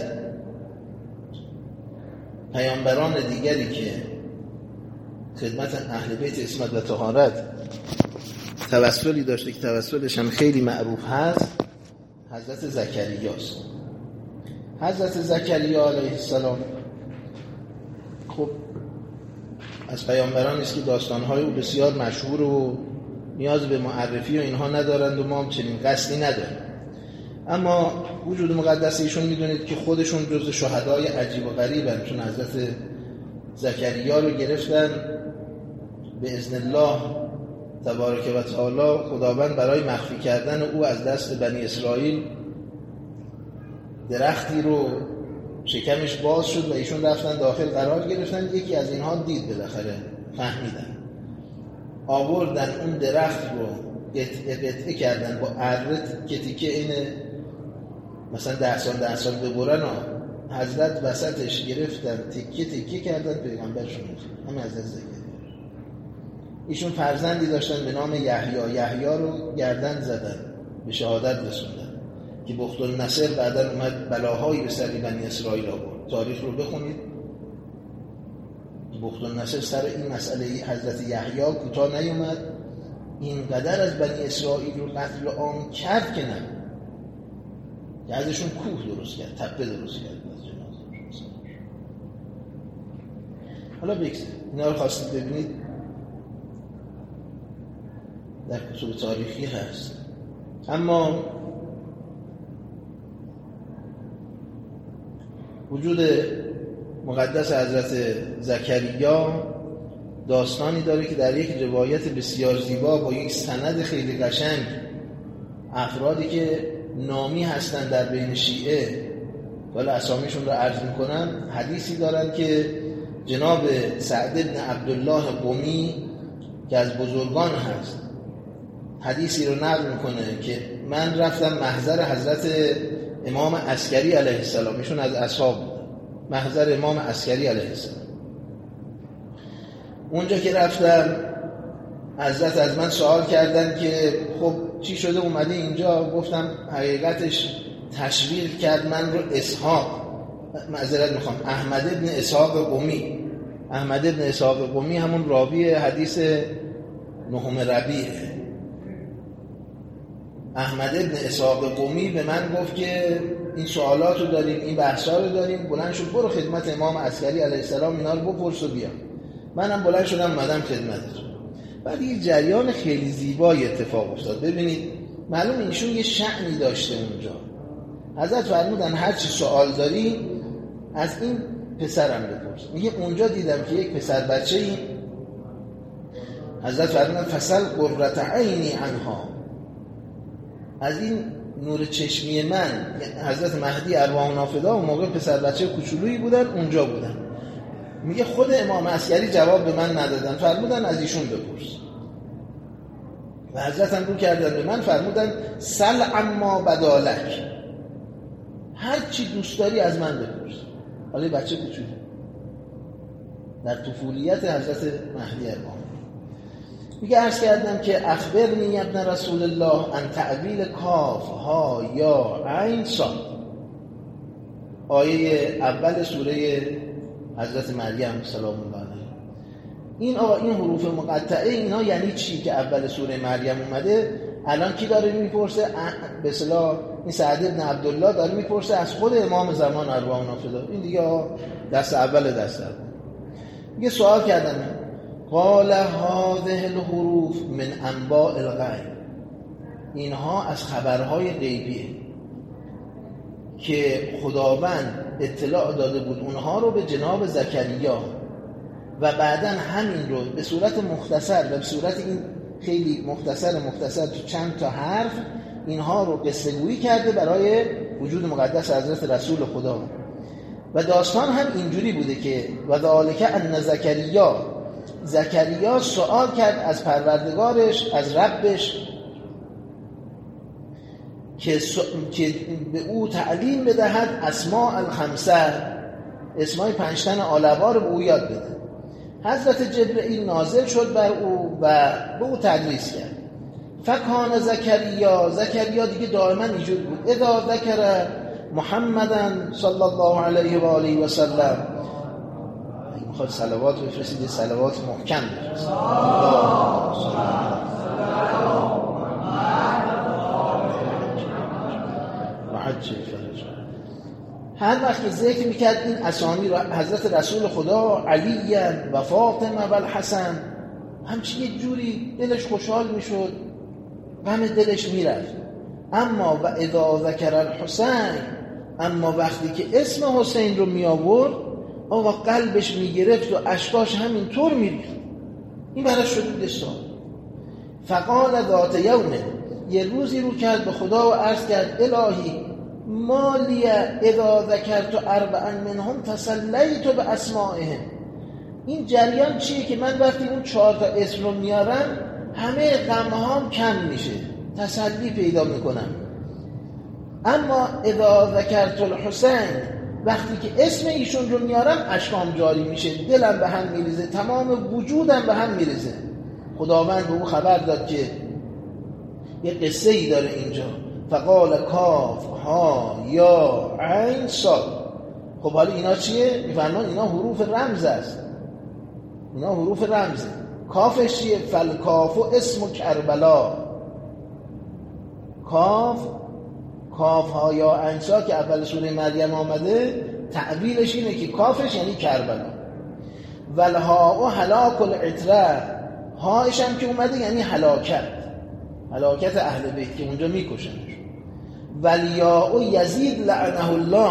پیامبران دیگری که خدمت اهل بیت عصمت و طهارت توسلی داشته که توسلش هم خیلی معروف هست، حضرت زکریاست. حضرت زکریا علیه السلام خب از پیامبران است که داستان‌های او بسیار مشهور و نیاز به معرفی و اینها ندارند و ما هم چنین قصدی نداریم. اما وجود مقدس ایشون میدونید که خودشون جزو شهدای عجیب و غریبن، چون حضرت زکریا رو گرفتن به اذن الله تبارک و تعالی، خداوند برای مخفی کردن او از دست بنی اسرائیل درختی رو شکمش باز شد و ایشون رفتن داخل قرار گرفتن. یکی از اینها دید، بالاخره فهمیدن، آوردن اون درخت رو قطعه کردن با اره که تیکه اینه مثلا 10 سال ببرن و حضرت وسطش گرفتن تیکه کردن پیغمبرشون. همین حضرت زکریا. ایشون فرزندی داشتن به نام یحیی رو گردن زدن، به شهادت رسوندن که بخت النصر بعداً اومد بلاهایی به سر بنی اسرائیل آورد. تاریخ رو بخونید، بخت النصر سر این مسئله حضرت یحیی کوتاه نیومد، اینقدر از بنی اسرائیل رو قتل عام کرد که نه، که ازشون کوه درست کرد، تپه درست کرد از جنازه. حالا بگذارید اینا رو خواستید ببینید، در کتب تاریخی هست. اما وجود مقدس حضرت زکریا داستانی داره که در یک روایت بسیار زیبا با یک سند خیلی قشنگ، افرادی که نامی هستند در بین شیعه، ولی اسامیشون رو عرض میکنم، حدیثی دارن که جناب سعد بن عبدالله قمی که از بزرگان هست حدیثی رو نقل میکنه که من رفتم محضر حضرت امام عسکری علیه السلام، ایشون از اصحاب بود، محضر امام عسکری علیه السلام. اونجا که رفتم حضرت از من سوال کردن که خب چی شده اومدی اینجا؟ گفتم حقیقتش تشویق کرد من رو اسحاق، معذرت میخوام، احمد ابن اسحاق قمی. احمد ابن اسحاق قمی همون راوی حدیث نهم ربیعه. احمد ابن اسحاق قمی به من گفت که این سوالات رو داریم، این بحثا رو داریم، بلند شد برو خدمت امام عسکری علیه السلام اینا رو بپرس و بیا. منم بلند شدم اومدم خدمتتون. بعد یه جریان خیلی زیبایی اتفاق افتاد. ببینید معلوم ایشون یه شأنی داشته اونجا. حضرت فرمودن هر چی سوال داری از این پسرم بپرس. میگه اونجا دیدم که یک پسر بچه‌ای، حضرت فرمودن فصل قرة عینی عنها، از این نور چشمی من. حضرت مهدی ارواحنا فدا اون موقع پسر بچه کوچولویی بودن، اونجا بودن. میگه خود امام عسکری جواب به من ندادن، فرمودن از ایشون بپرس. و حضرت هم رو کردن به من، فرمودن سل عما بدالک، هر چی دوست داری از من بپرس. حالا بچه کوچولو در طفولیت حضرت مهدی ارواحنا. میگه عرض کردم که اخبرنی ابن رسول الله ان تعویل کاف ها یا عین صاد. آیه اول سوره حضرت مریم سلام الله علیها. این حروف مقطعه اینا یعنی چی که اول سوره مریم اومده؟ الان کی داره میپرسه؟ به اصطلاح این سعد بن عبدالله داره میپرسه از خود امام زمان ارواحنا فدا. این دیگه دست اول. یه سوال کردم، قال هذه الحروف من انباء الغیب، اینها از خبرهای غیبیه که خداوند اطلاع داده بود اونها رو به جناب زکریا و بعداً همین رو به صورت مختصر و به صورت این خیلی مختصر تو چند تا حرف اینها رو قصه گویی کرده برای وجود مقدس حضرت رسول خدا. و داستان هم اینجوری بوده که و ذالک ان زکریا سوال کرد از پروردگارش، از ربش، که به او تعلیم بدهد اسماء الخمسه، اسمای 5 تن آلوا رو به او یاد بده. حضرت جبرئیل نازل شد بر او و به او تدریس کرد. فکان زکریا دیگه دائما اینجور بود، اذا ذکر محمدن صلی الله علیه و آله و سلم، میخواد صلوات بفرستید، صلوات محکم بفرستید. هر وقت که ذکر میکرد این اسامی را حضرت رسول خدا، علی و فاطمه و الحسن، همچین یک جوری دلش خوشحال میشد، غم دلش میرفت. اما و اذا ذکر الحسین، اما وقتی که اسم حسین رو می آورد آقا قلبش میگرفت و اشکاش همین طور میریخت. این براش شد دستان. فقال ذات یوم، یه روزی رو کرد به خدا و عرض کرد الهی مالی اذا ذکرت اربعا منهم تسلیت به اسمائهم. این جریان چیه که من وقتی اون 4 تا اسم رو میارم همه غمهام کم میشه، تسلی پیدا میکنم. اما اذا ذکرت الحسین، وقتی که اسم ایشون رو میارم اشکام جاری میشه، دلم به هم میریزه، تمام وجودم به هم میریزه. خداوند به او خبر داد که یه قصه ای داره اینجا. فقال کاف ها یا عین صاد. خب حالا اینا چیه؟ میفرمان اینا حروف رمز است. اینا حروف رمزه. کافش چیه؟ فالکاف اسم کربلا. کاف ها یا عین صاد که اول سوره مریم آمده، تعبیرش اینه که کافش یعنی کربلا. والها هلاک العتره، هایش هم که اومده یعنی هلاکت اهل بیت که اونجا میکشنش. ولیاء یزید لعنه الله،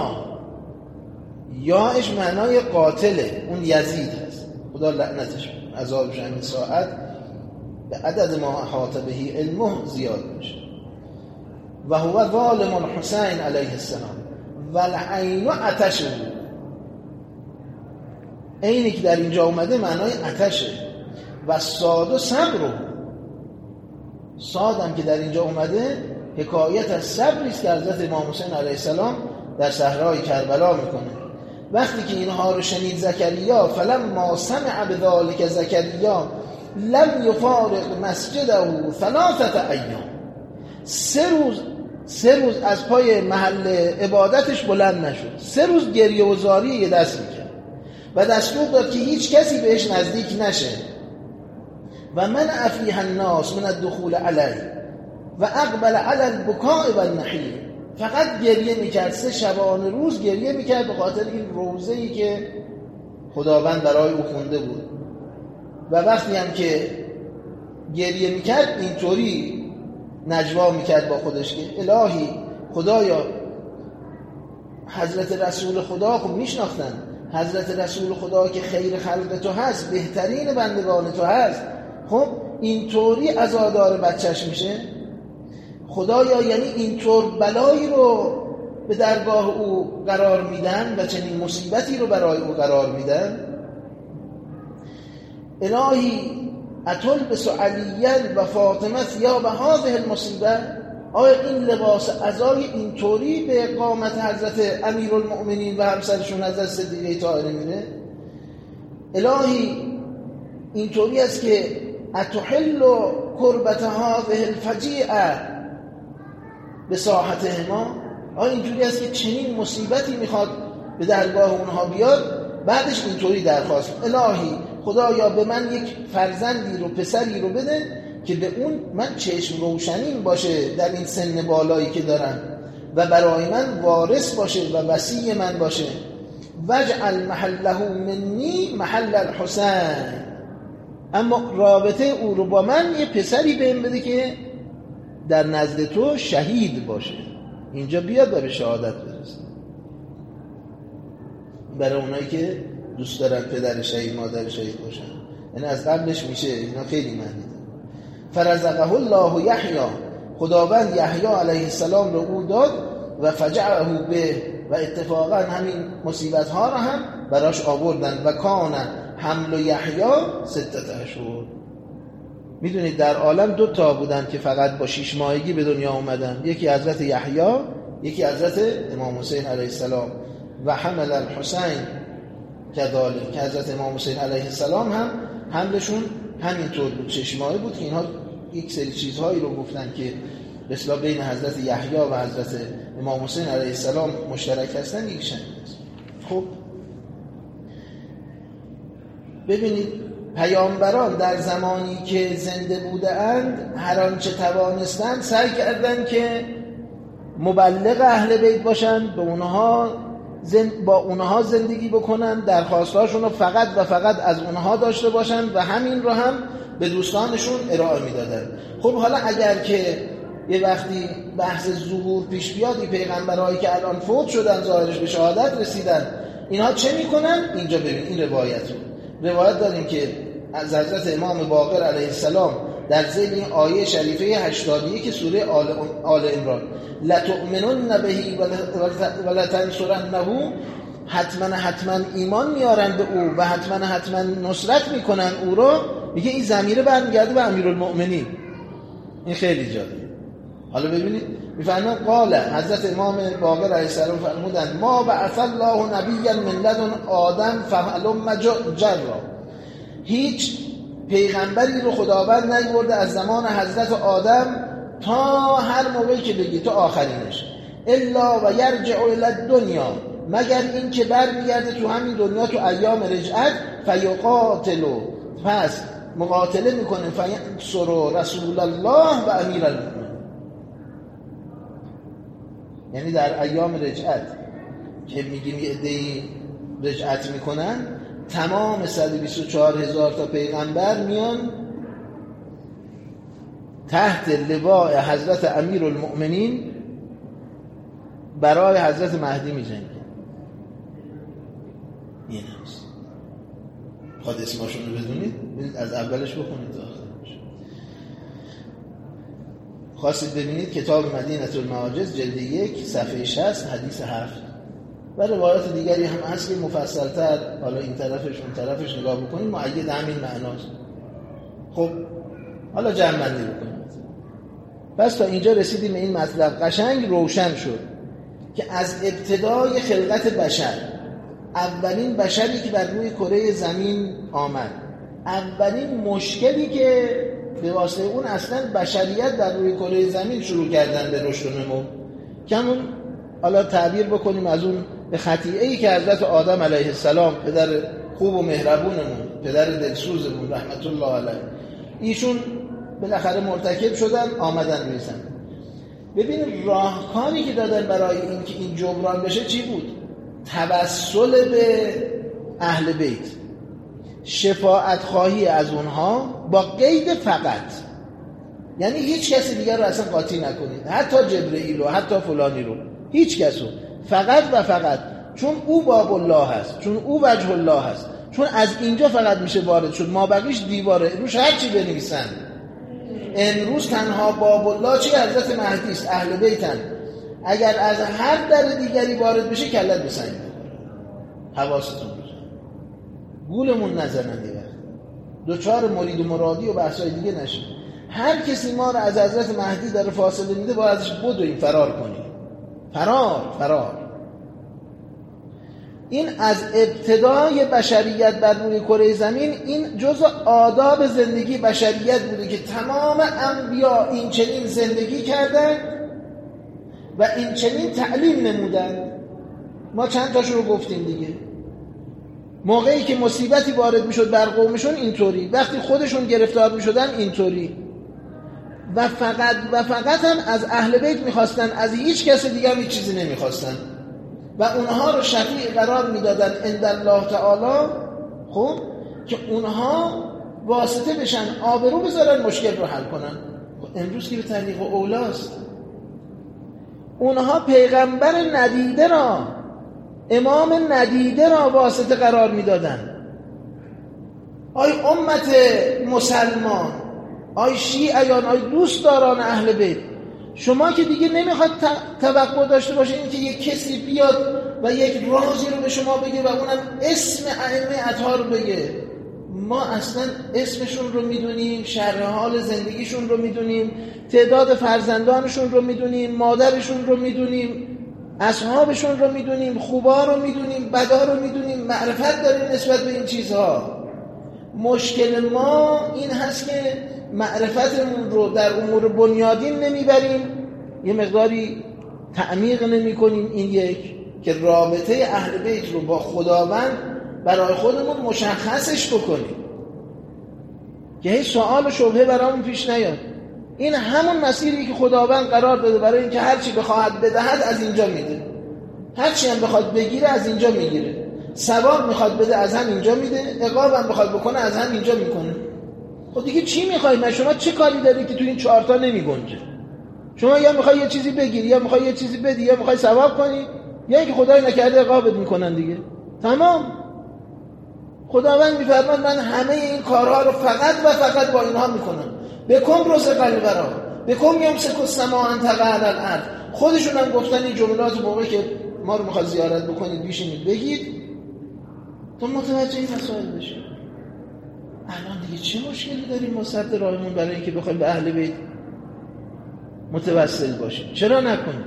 یاش معنای قاتله، اون یزید هست، خدا لعنتش کنه، عذابش همین ساعت به عدد ما احاط بهی علمه زیاد میشه. و هو ظالم الحسین علیه السلام والعین عطشه. عینی که در اینجا اومده معنای عطشه. و صاد صبر، صادم که در اینجا اومده حکایت از صبری است که حضرت امام حسین علیه السلام در صحرای کربلا میکنه. وقتی که اینها رو شنید زکریا، فلما سمع بذلک زکریا لم یفارق مسجده 3 ایام، 3 روز از پای محل عبادتش بلند نشد. 3 روز گریه و زاری یه دست میکرد و دستور داد که هیچ کسی بهش نزدیک نشه. و من افیه الناس من الدخول علی و اقبل علی البکاء و النحیل، فقط گریه میکرد. 3 شبانه روز گریه میکرد به خاطر این روزه‌ای که خداوند برای او خونده بود. و وقتی هم که گریه میکرد اینطوری نجوا میکرد با خودش که الهی خدایا، حضرت رسول خدا خب میشناختن حضرت رسول خدا که خیر خلق تو هست، بهترین بندگان تو هست، خب اینطوری عزادار بچهش میشه خدایا، یعنی اینطور بلایی رو به درگاه او قرار میدن و چنین مصیبتی رو برای او قرار میدن. الهی اتلبس علیاً و فاطمه ثیاب هذه المصیبه، آیا این لباس عزای اینطوری به اقامت حضرت امیرالمؤمنین و همسرشون حضرت صدیقه طاهره میره؟ الهی اینطوری است که اتحل کربت هذه الفجیعه به ساحتهما، اینجوری است که چنین مصیبتی میخواد به درگاه اونها بیاد. بعدش اینطوری درخواست: الهی خدایا به من یک فرزندی رو، پسری رو بده که به اون من چشم روشنین باشه در این سن بالایی که دارم و برای من وارث باشه و وصی من باشه. وجعل محله منی محل الحسین، اما رابطه او رو با من یه پسری بهم بده که در نزد تو شهید باشه، اینجا بیاد و به شهادت برسه. برای اونایی که دوست دارن پدر شهید مادر شهید باشن، یعنی از قبلش میشه، اینا خیلی معنی داره. فرزقه الله یحیی، خداوند یحیی علیه السلام رو او داد و فجعه به، و اتفاقا همین مصیبت ها رو هم براش آوردن. و کان حمل یحیی 6 اشهر. میدونید در عالم 2 تا بودن که فقط با 6 ماهگی به دنیا اومدن، یکی حضرت یحیی، یکی حضرت امام حسین علیه السلام. و حمل الحسین کذالک، که حضرت امام حسین علیه السلام هم حملشون همینطور بود، 6 ماهه بود که اینها یک سری چیزهایی رو گفتن که به اصطلاح بین حضرت یحیی و حضرت امام حسین علیه السلام مشترک هستن. یک شنید. خب ببینید پیامبران در زمانی که زنده بودند هر آنچه توانستند سعی کردند که مبلغ اهل بیت باشند، به اونها با اونها زندگی بکنن، درخواستاشون رو فقط و فقط از اونها داشته باشن و همین رو هم به دوستانشون ارائه میدادن. خب حالا اگر که یه وقتی بحث ظهور پیش بیاد، این پیغمبرایی که الان فوت شدن ظاهرش به شهادت رسیدن، اینها چه میکنن؟ اینجا ببین این روایت داریم که از حضرت امام باقر علیه السلام در ذیل این آیه شریفه 81 سوره آل عمران: لتؤمنن بهی ولتنصرنه، حتما ایمان میارن به او و حتما نصرت میکنن او رو. میگه این ضمیر برمیگرده به امیرالمؤمنین. این خیلی جالبه. حالا ببینید میفرمایند قال، حضرت امام باقر علیه السلام فرمودند: ما بعث الله نبیا من لدن آدم فهلم جرا، هیچ پیغمبری رو خداوند نیورده از زمان حضرت آدم تا هر موقعی که بگی تا آخرینش، الا و یرجع الی الدنیا، مگر این که برمیگرده تو همین دنیا تو ایام رجعت، فیقاتلو، پس مقاتله میکنه، فینصر رسول الله و امیر المؤمنین، یعنی در ایام رجعت که میگیم یه عده‌ای رجعت میکنن، تمام 124,000 تا پیغمبر میان تحت لواء حضرت امیرالمؤمنین برای حضرت مهدی میجنگن. این هست. خواهد اسماشون رو بدونید، از اولش بخونید تا آخرش. خواستید ببینید کتاب مدینه المعاجز جلد 1 صفحه 60 حدیث 7 و روایات دیگری هم هست که مفصل‌تر، حالا این طرفش اون طرفش نگاه بکنید، مؤید همین معناست. خب حالا جمع‌بندی بکنید. پس تا اینجا رسیدیم به این مطلب، قشنگ روشن شد که از ابتدای خلقت بشر، اولین بشری که بر روی کره زمین آمد، اولین مشکلی که به واسطه اون اصلا بشریت بر روی کره زمین شروع کردن به رشد و نمو، کمون حالا تعبیر بکنیم از اون به خطیئه‌ای که حضرت آدم علیه السلام، پدر خوب و مهربونمون، پدر دلسوزمون رحمت الله علیه، ایشون بالاخره مرتکب شدن، آمدن روی زمین. ببینید راهکاری که دادن برای این که این جبران بشه چی بود؟ توسل به اهل بیت، شفاعت خواهی از اونها با قید فقط، یعنی هیچ کسی دیگر رو اصلا قاطی نکنید، حتی جبرئیل رو، حتی فلانی رو، هیچ کس رو، فقط و فقط چون او باب الله هست، چون او وجه الله هست، چون از اینجا فقط میشه وارد شد، ما بقیش دیواره، روش هر چی بنویسن. امروز تنها باب الله چی؟ حضرت مهدی است، اهل بیتن. اگر از هر در دیگری وارد بشه کلت بسنید. حواستون باشه، گولمون نزنن، یه وقت دوچار مرید و مرادی و بحثای دیگه نشه. هر کسی ما رو از حضرت مهدی داره فاصله میده، باید ازش بدویم، فرار کنیم. فرار. این از ابتدای بشریت بر روی کره زمین این جزء آداب زندگی بشریت بوده که تمام انبیا این چنین زندگی کردن و این چنین تعلیم نمودن. ما چند تاشو رو گفتیم دیگه. موقعی که مصیبتی وارد میشد بر قومشون اینطوری، وقتی خودشون گرفتار میشدن اینطوری، و فقط هم از اهل بیت میخواستن، از هیچ کس دیگه هم هیچ چیزی نمیخواستن و اونها رو شفیع قرار میدادن عند الله تعالی. خب که اونها واسطه بشن، آبرو بذارن، مشکل رو حل کنن. امروز که به طریق اولاست. اونها پیغمبر ندیده را، امام ندیده را واسطه قرار میدادن. آی امت مسلمان، آی شیعیان، آی دوستداران اهل بیت، شما که دیگه نمیخواد توقع داشته باشه این که یک کسی بیاد و یک رازی رو به شما بگه و اونم اسم ائمه اطهار رو بگه. ما اصلا اسمشون رو میدونیم، شرح حال زندگیشون رو میدونیم، تعداد فرزندانشون رو میدونیم، مادرشون رو میدونیم، اصحابشون رو میدونیم، خوبا رو میدونیم، بدا رو میدونیم، معرفت داریم نسبت به این چیزها. مشکل ما این هست که معرفتمون رو در امور بنیادین نمیبریم، یه مقداری تعمیق نمی کنیم. این یک که رابطه اهل بیت رو با خداوند برای خودمون مشخصش بکنیم که هیچ سوال و شبهه برامون پیش نیاد. این همون مسیری که خداوند قرار داده برای اینکه هر چی بخواهد بدهد از اینجا میده، هر چی هم بخواد بگیره از اینجا میگیره، ثواب میخواد بده از هم اینجا میده، عقاب هم بخواد بکنه از هم اینجا میکنه. خب دیگه چی میخوای؟ من شما چه کاری داری که تو این 4 تا نمیگنجه؟ شما یا میخوای یه چیزی بگیری، یا میخوای یه چیزی بدی، یا میخوای ثواب کنی، یا اینکه خدای نکرده عقابت میکنن دیگه. تمام. خداوند میفرماد من همه این کارها رو فقط و فقط با اینها میکنم. بکن رزق الورا، بکن یمسک السماء ان تقع علی الارض. خودشون هم گفتن این جملات موقعی که ما رو میخواد زیارت بکنید بیشینید بگید تو متوجه این مسائل بشید. الان دیگه چه مشکلی داریم ما سد راهمون برای اینکه بخوایم به اهل بیت متوسل باشیم؟ چرا نکنیم؟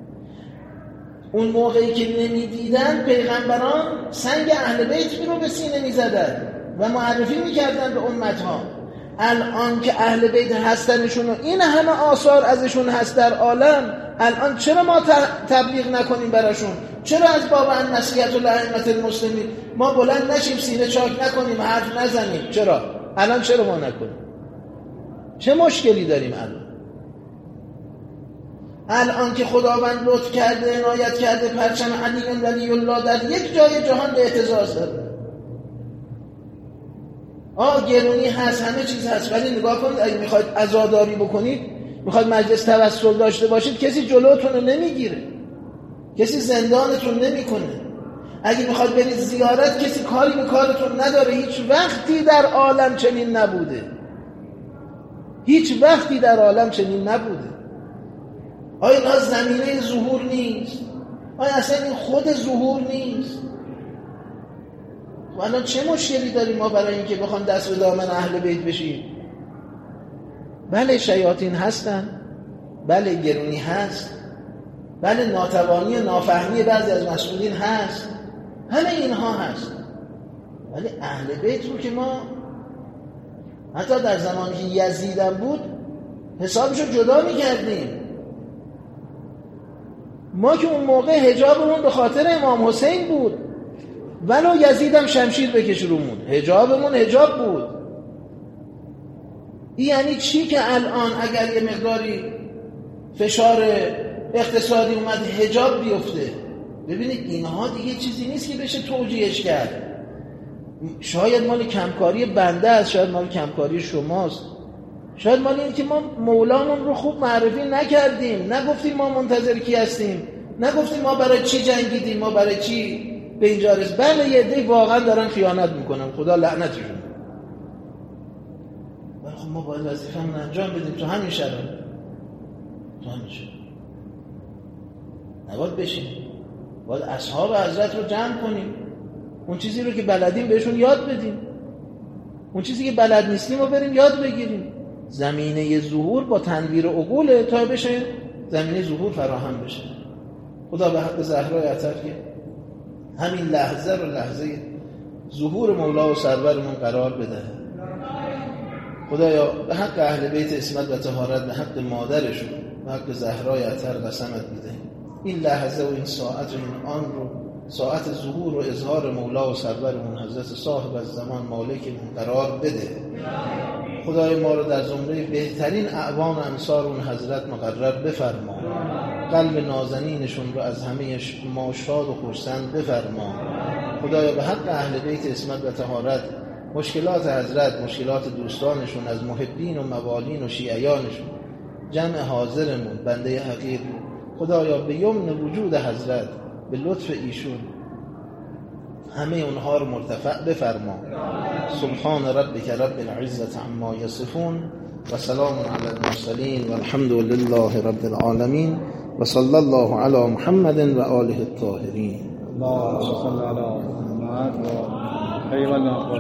اون موقعی که نمیدیدن پیغمبران سنگ اهل بیت رو به سینه میزدن و معرفی میکردن به امتها. الان که اهل بیت هستنشون و این همه آثار ازشون هست در عالم، الان چرا ما تبلیغ نکنیم براشون؟ چرا از باب النصیحة لائمة المسلمین ما بلند نشیم، سینه چاک نکنیم، حرف نزنیم؟ چرا؟ الان چرا ما نکنیم؟ چه مشکلی داریم الان که خداوند لطف کرده، عنایت کرده، پرچم علی ولی الله در یک جای جهان به اعتزاز داره. گرونی هست، همه چیز هست، ولی نگاه کنید اگه میخواید عزاداری بکنید، میخواید مجلس توسل داشته باشید، کسی جلوتون رو نمیگیره، کسی زندانتون نمیکنه. اگه میخواید برید زیارت، کسی کاری به کارتون نداره. هیچ وقتی در عالم چنین نبوده، هیچ وقتی در عالم چنین نبوده. آیا اینا زمینه ظهور نیست؟ آیا اصلا این خود ظهور نیست؟ و الان چه مشکلی داریم ما برای اینکه بخوام دست به دامن اهل بیت بشیم؟ بله شیاطین هستن، بله گرونی هست، بله ناتوانی و نافهمی بعضی از مسئولین هست، همه اینها هست، ولی اهل بیت رو که ما حتی در زمانی که یزیدم بود حسابشو جدا می‌کردیم. ما که اون موقع حجابمون به خاطر امام حسین بود، ولو یزیدم شمشیر بکش رومون، حجابمون حجاب بود. این یعنی چی که الان اگر یه مقداری فشار اقتصادی اومد حجاب بیفته؟ ببینید اینها دیگه چیزی نیست که بشه توجیهش کرد. شاید مال کمکاری بنده است، شاید مال کمکاری شماست، شاید مال این که ما مولامون رو خوب معرفی نکردیم، نگفتیم ما منتظر کی هستیم، نگفتیم ما برای چی جنگیدیم، ما برای چی به اینجا رسید. بله یه عده واقعا دارن خیانت میکنن، خدا لعنتشون. ولی خب ما باید وظیفه‌مون انجام بدیم تو همین شرایط، تو همین شرایط. نباید بشیم، باید اصحاب حضرت رو جمع کنیم، اون چیزی رو که بلدیم بهشون یاد بدیم، اون چیزی که بلد نیستیم رو بریم یاد بگیریم. زمینه ظهور با تنویر عقوله تا بشه زمینه ظهور فراهم بشه. خدا به حق زهرای عطر که همین لحظه رو لحظه ظهور مولا و سرورمون قرار بده. خدایا به حق اهل بیت عصمت و طهارت، به حق مادرشون، به حق زهرای اطهر قسمت میده این لحظه و این ساعت و این آن رو ساعت ظهور و اظهار مولا و سرورمون حضرت صاحب الزمان مالکمون قرار بده. خدای ما رو در زمره بهترین اعوان انصار اون حضرت مقرر بفرما. قلب نازنینشون رو از همه ما شاد و خرسند بفرما. خدایا به حق اهل بیت عصمت و طهارت مشکلات حضرت، مشکلات دوستانشون از محبین و موالین و شیعیانشون، جمع حاضرمون، بنده حقیر، خدایا به یمن وجود حضرت، به لطف ایشون همه اونها رو مرتفع بفرما. سبحان ربک رب العزة عما یصفون و سلام علی المرسلین و الحمد لله رب العالمین و صلی الله علی محمد و آله الطاهرین. اللهم صل علی محمد و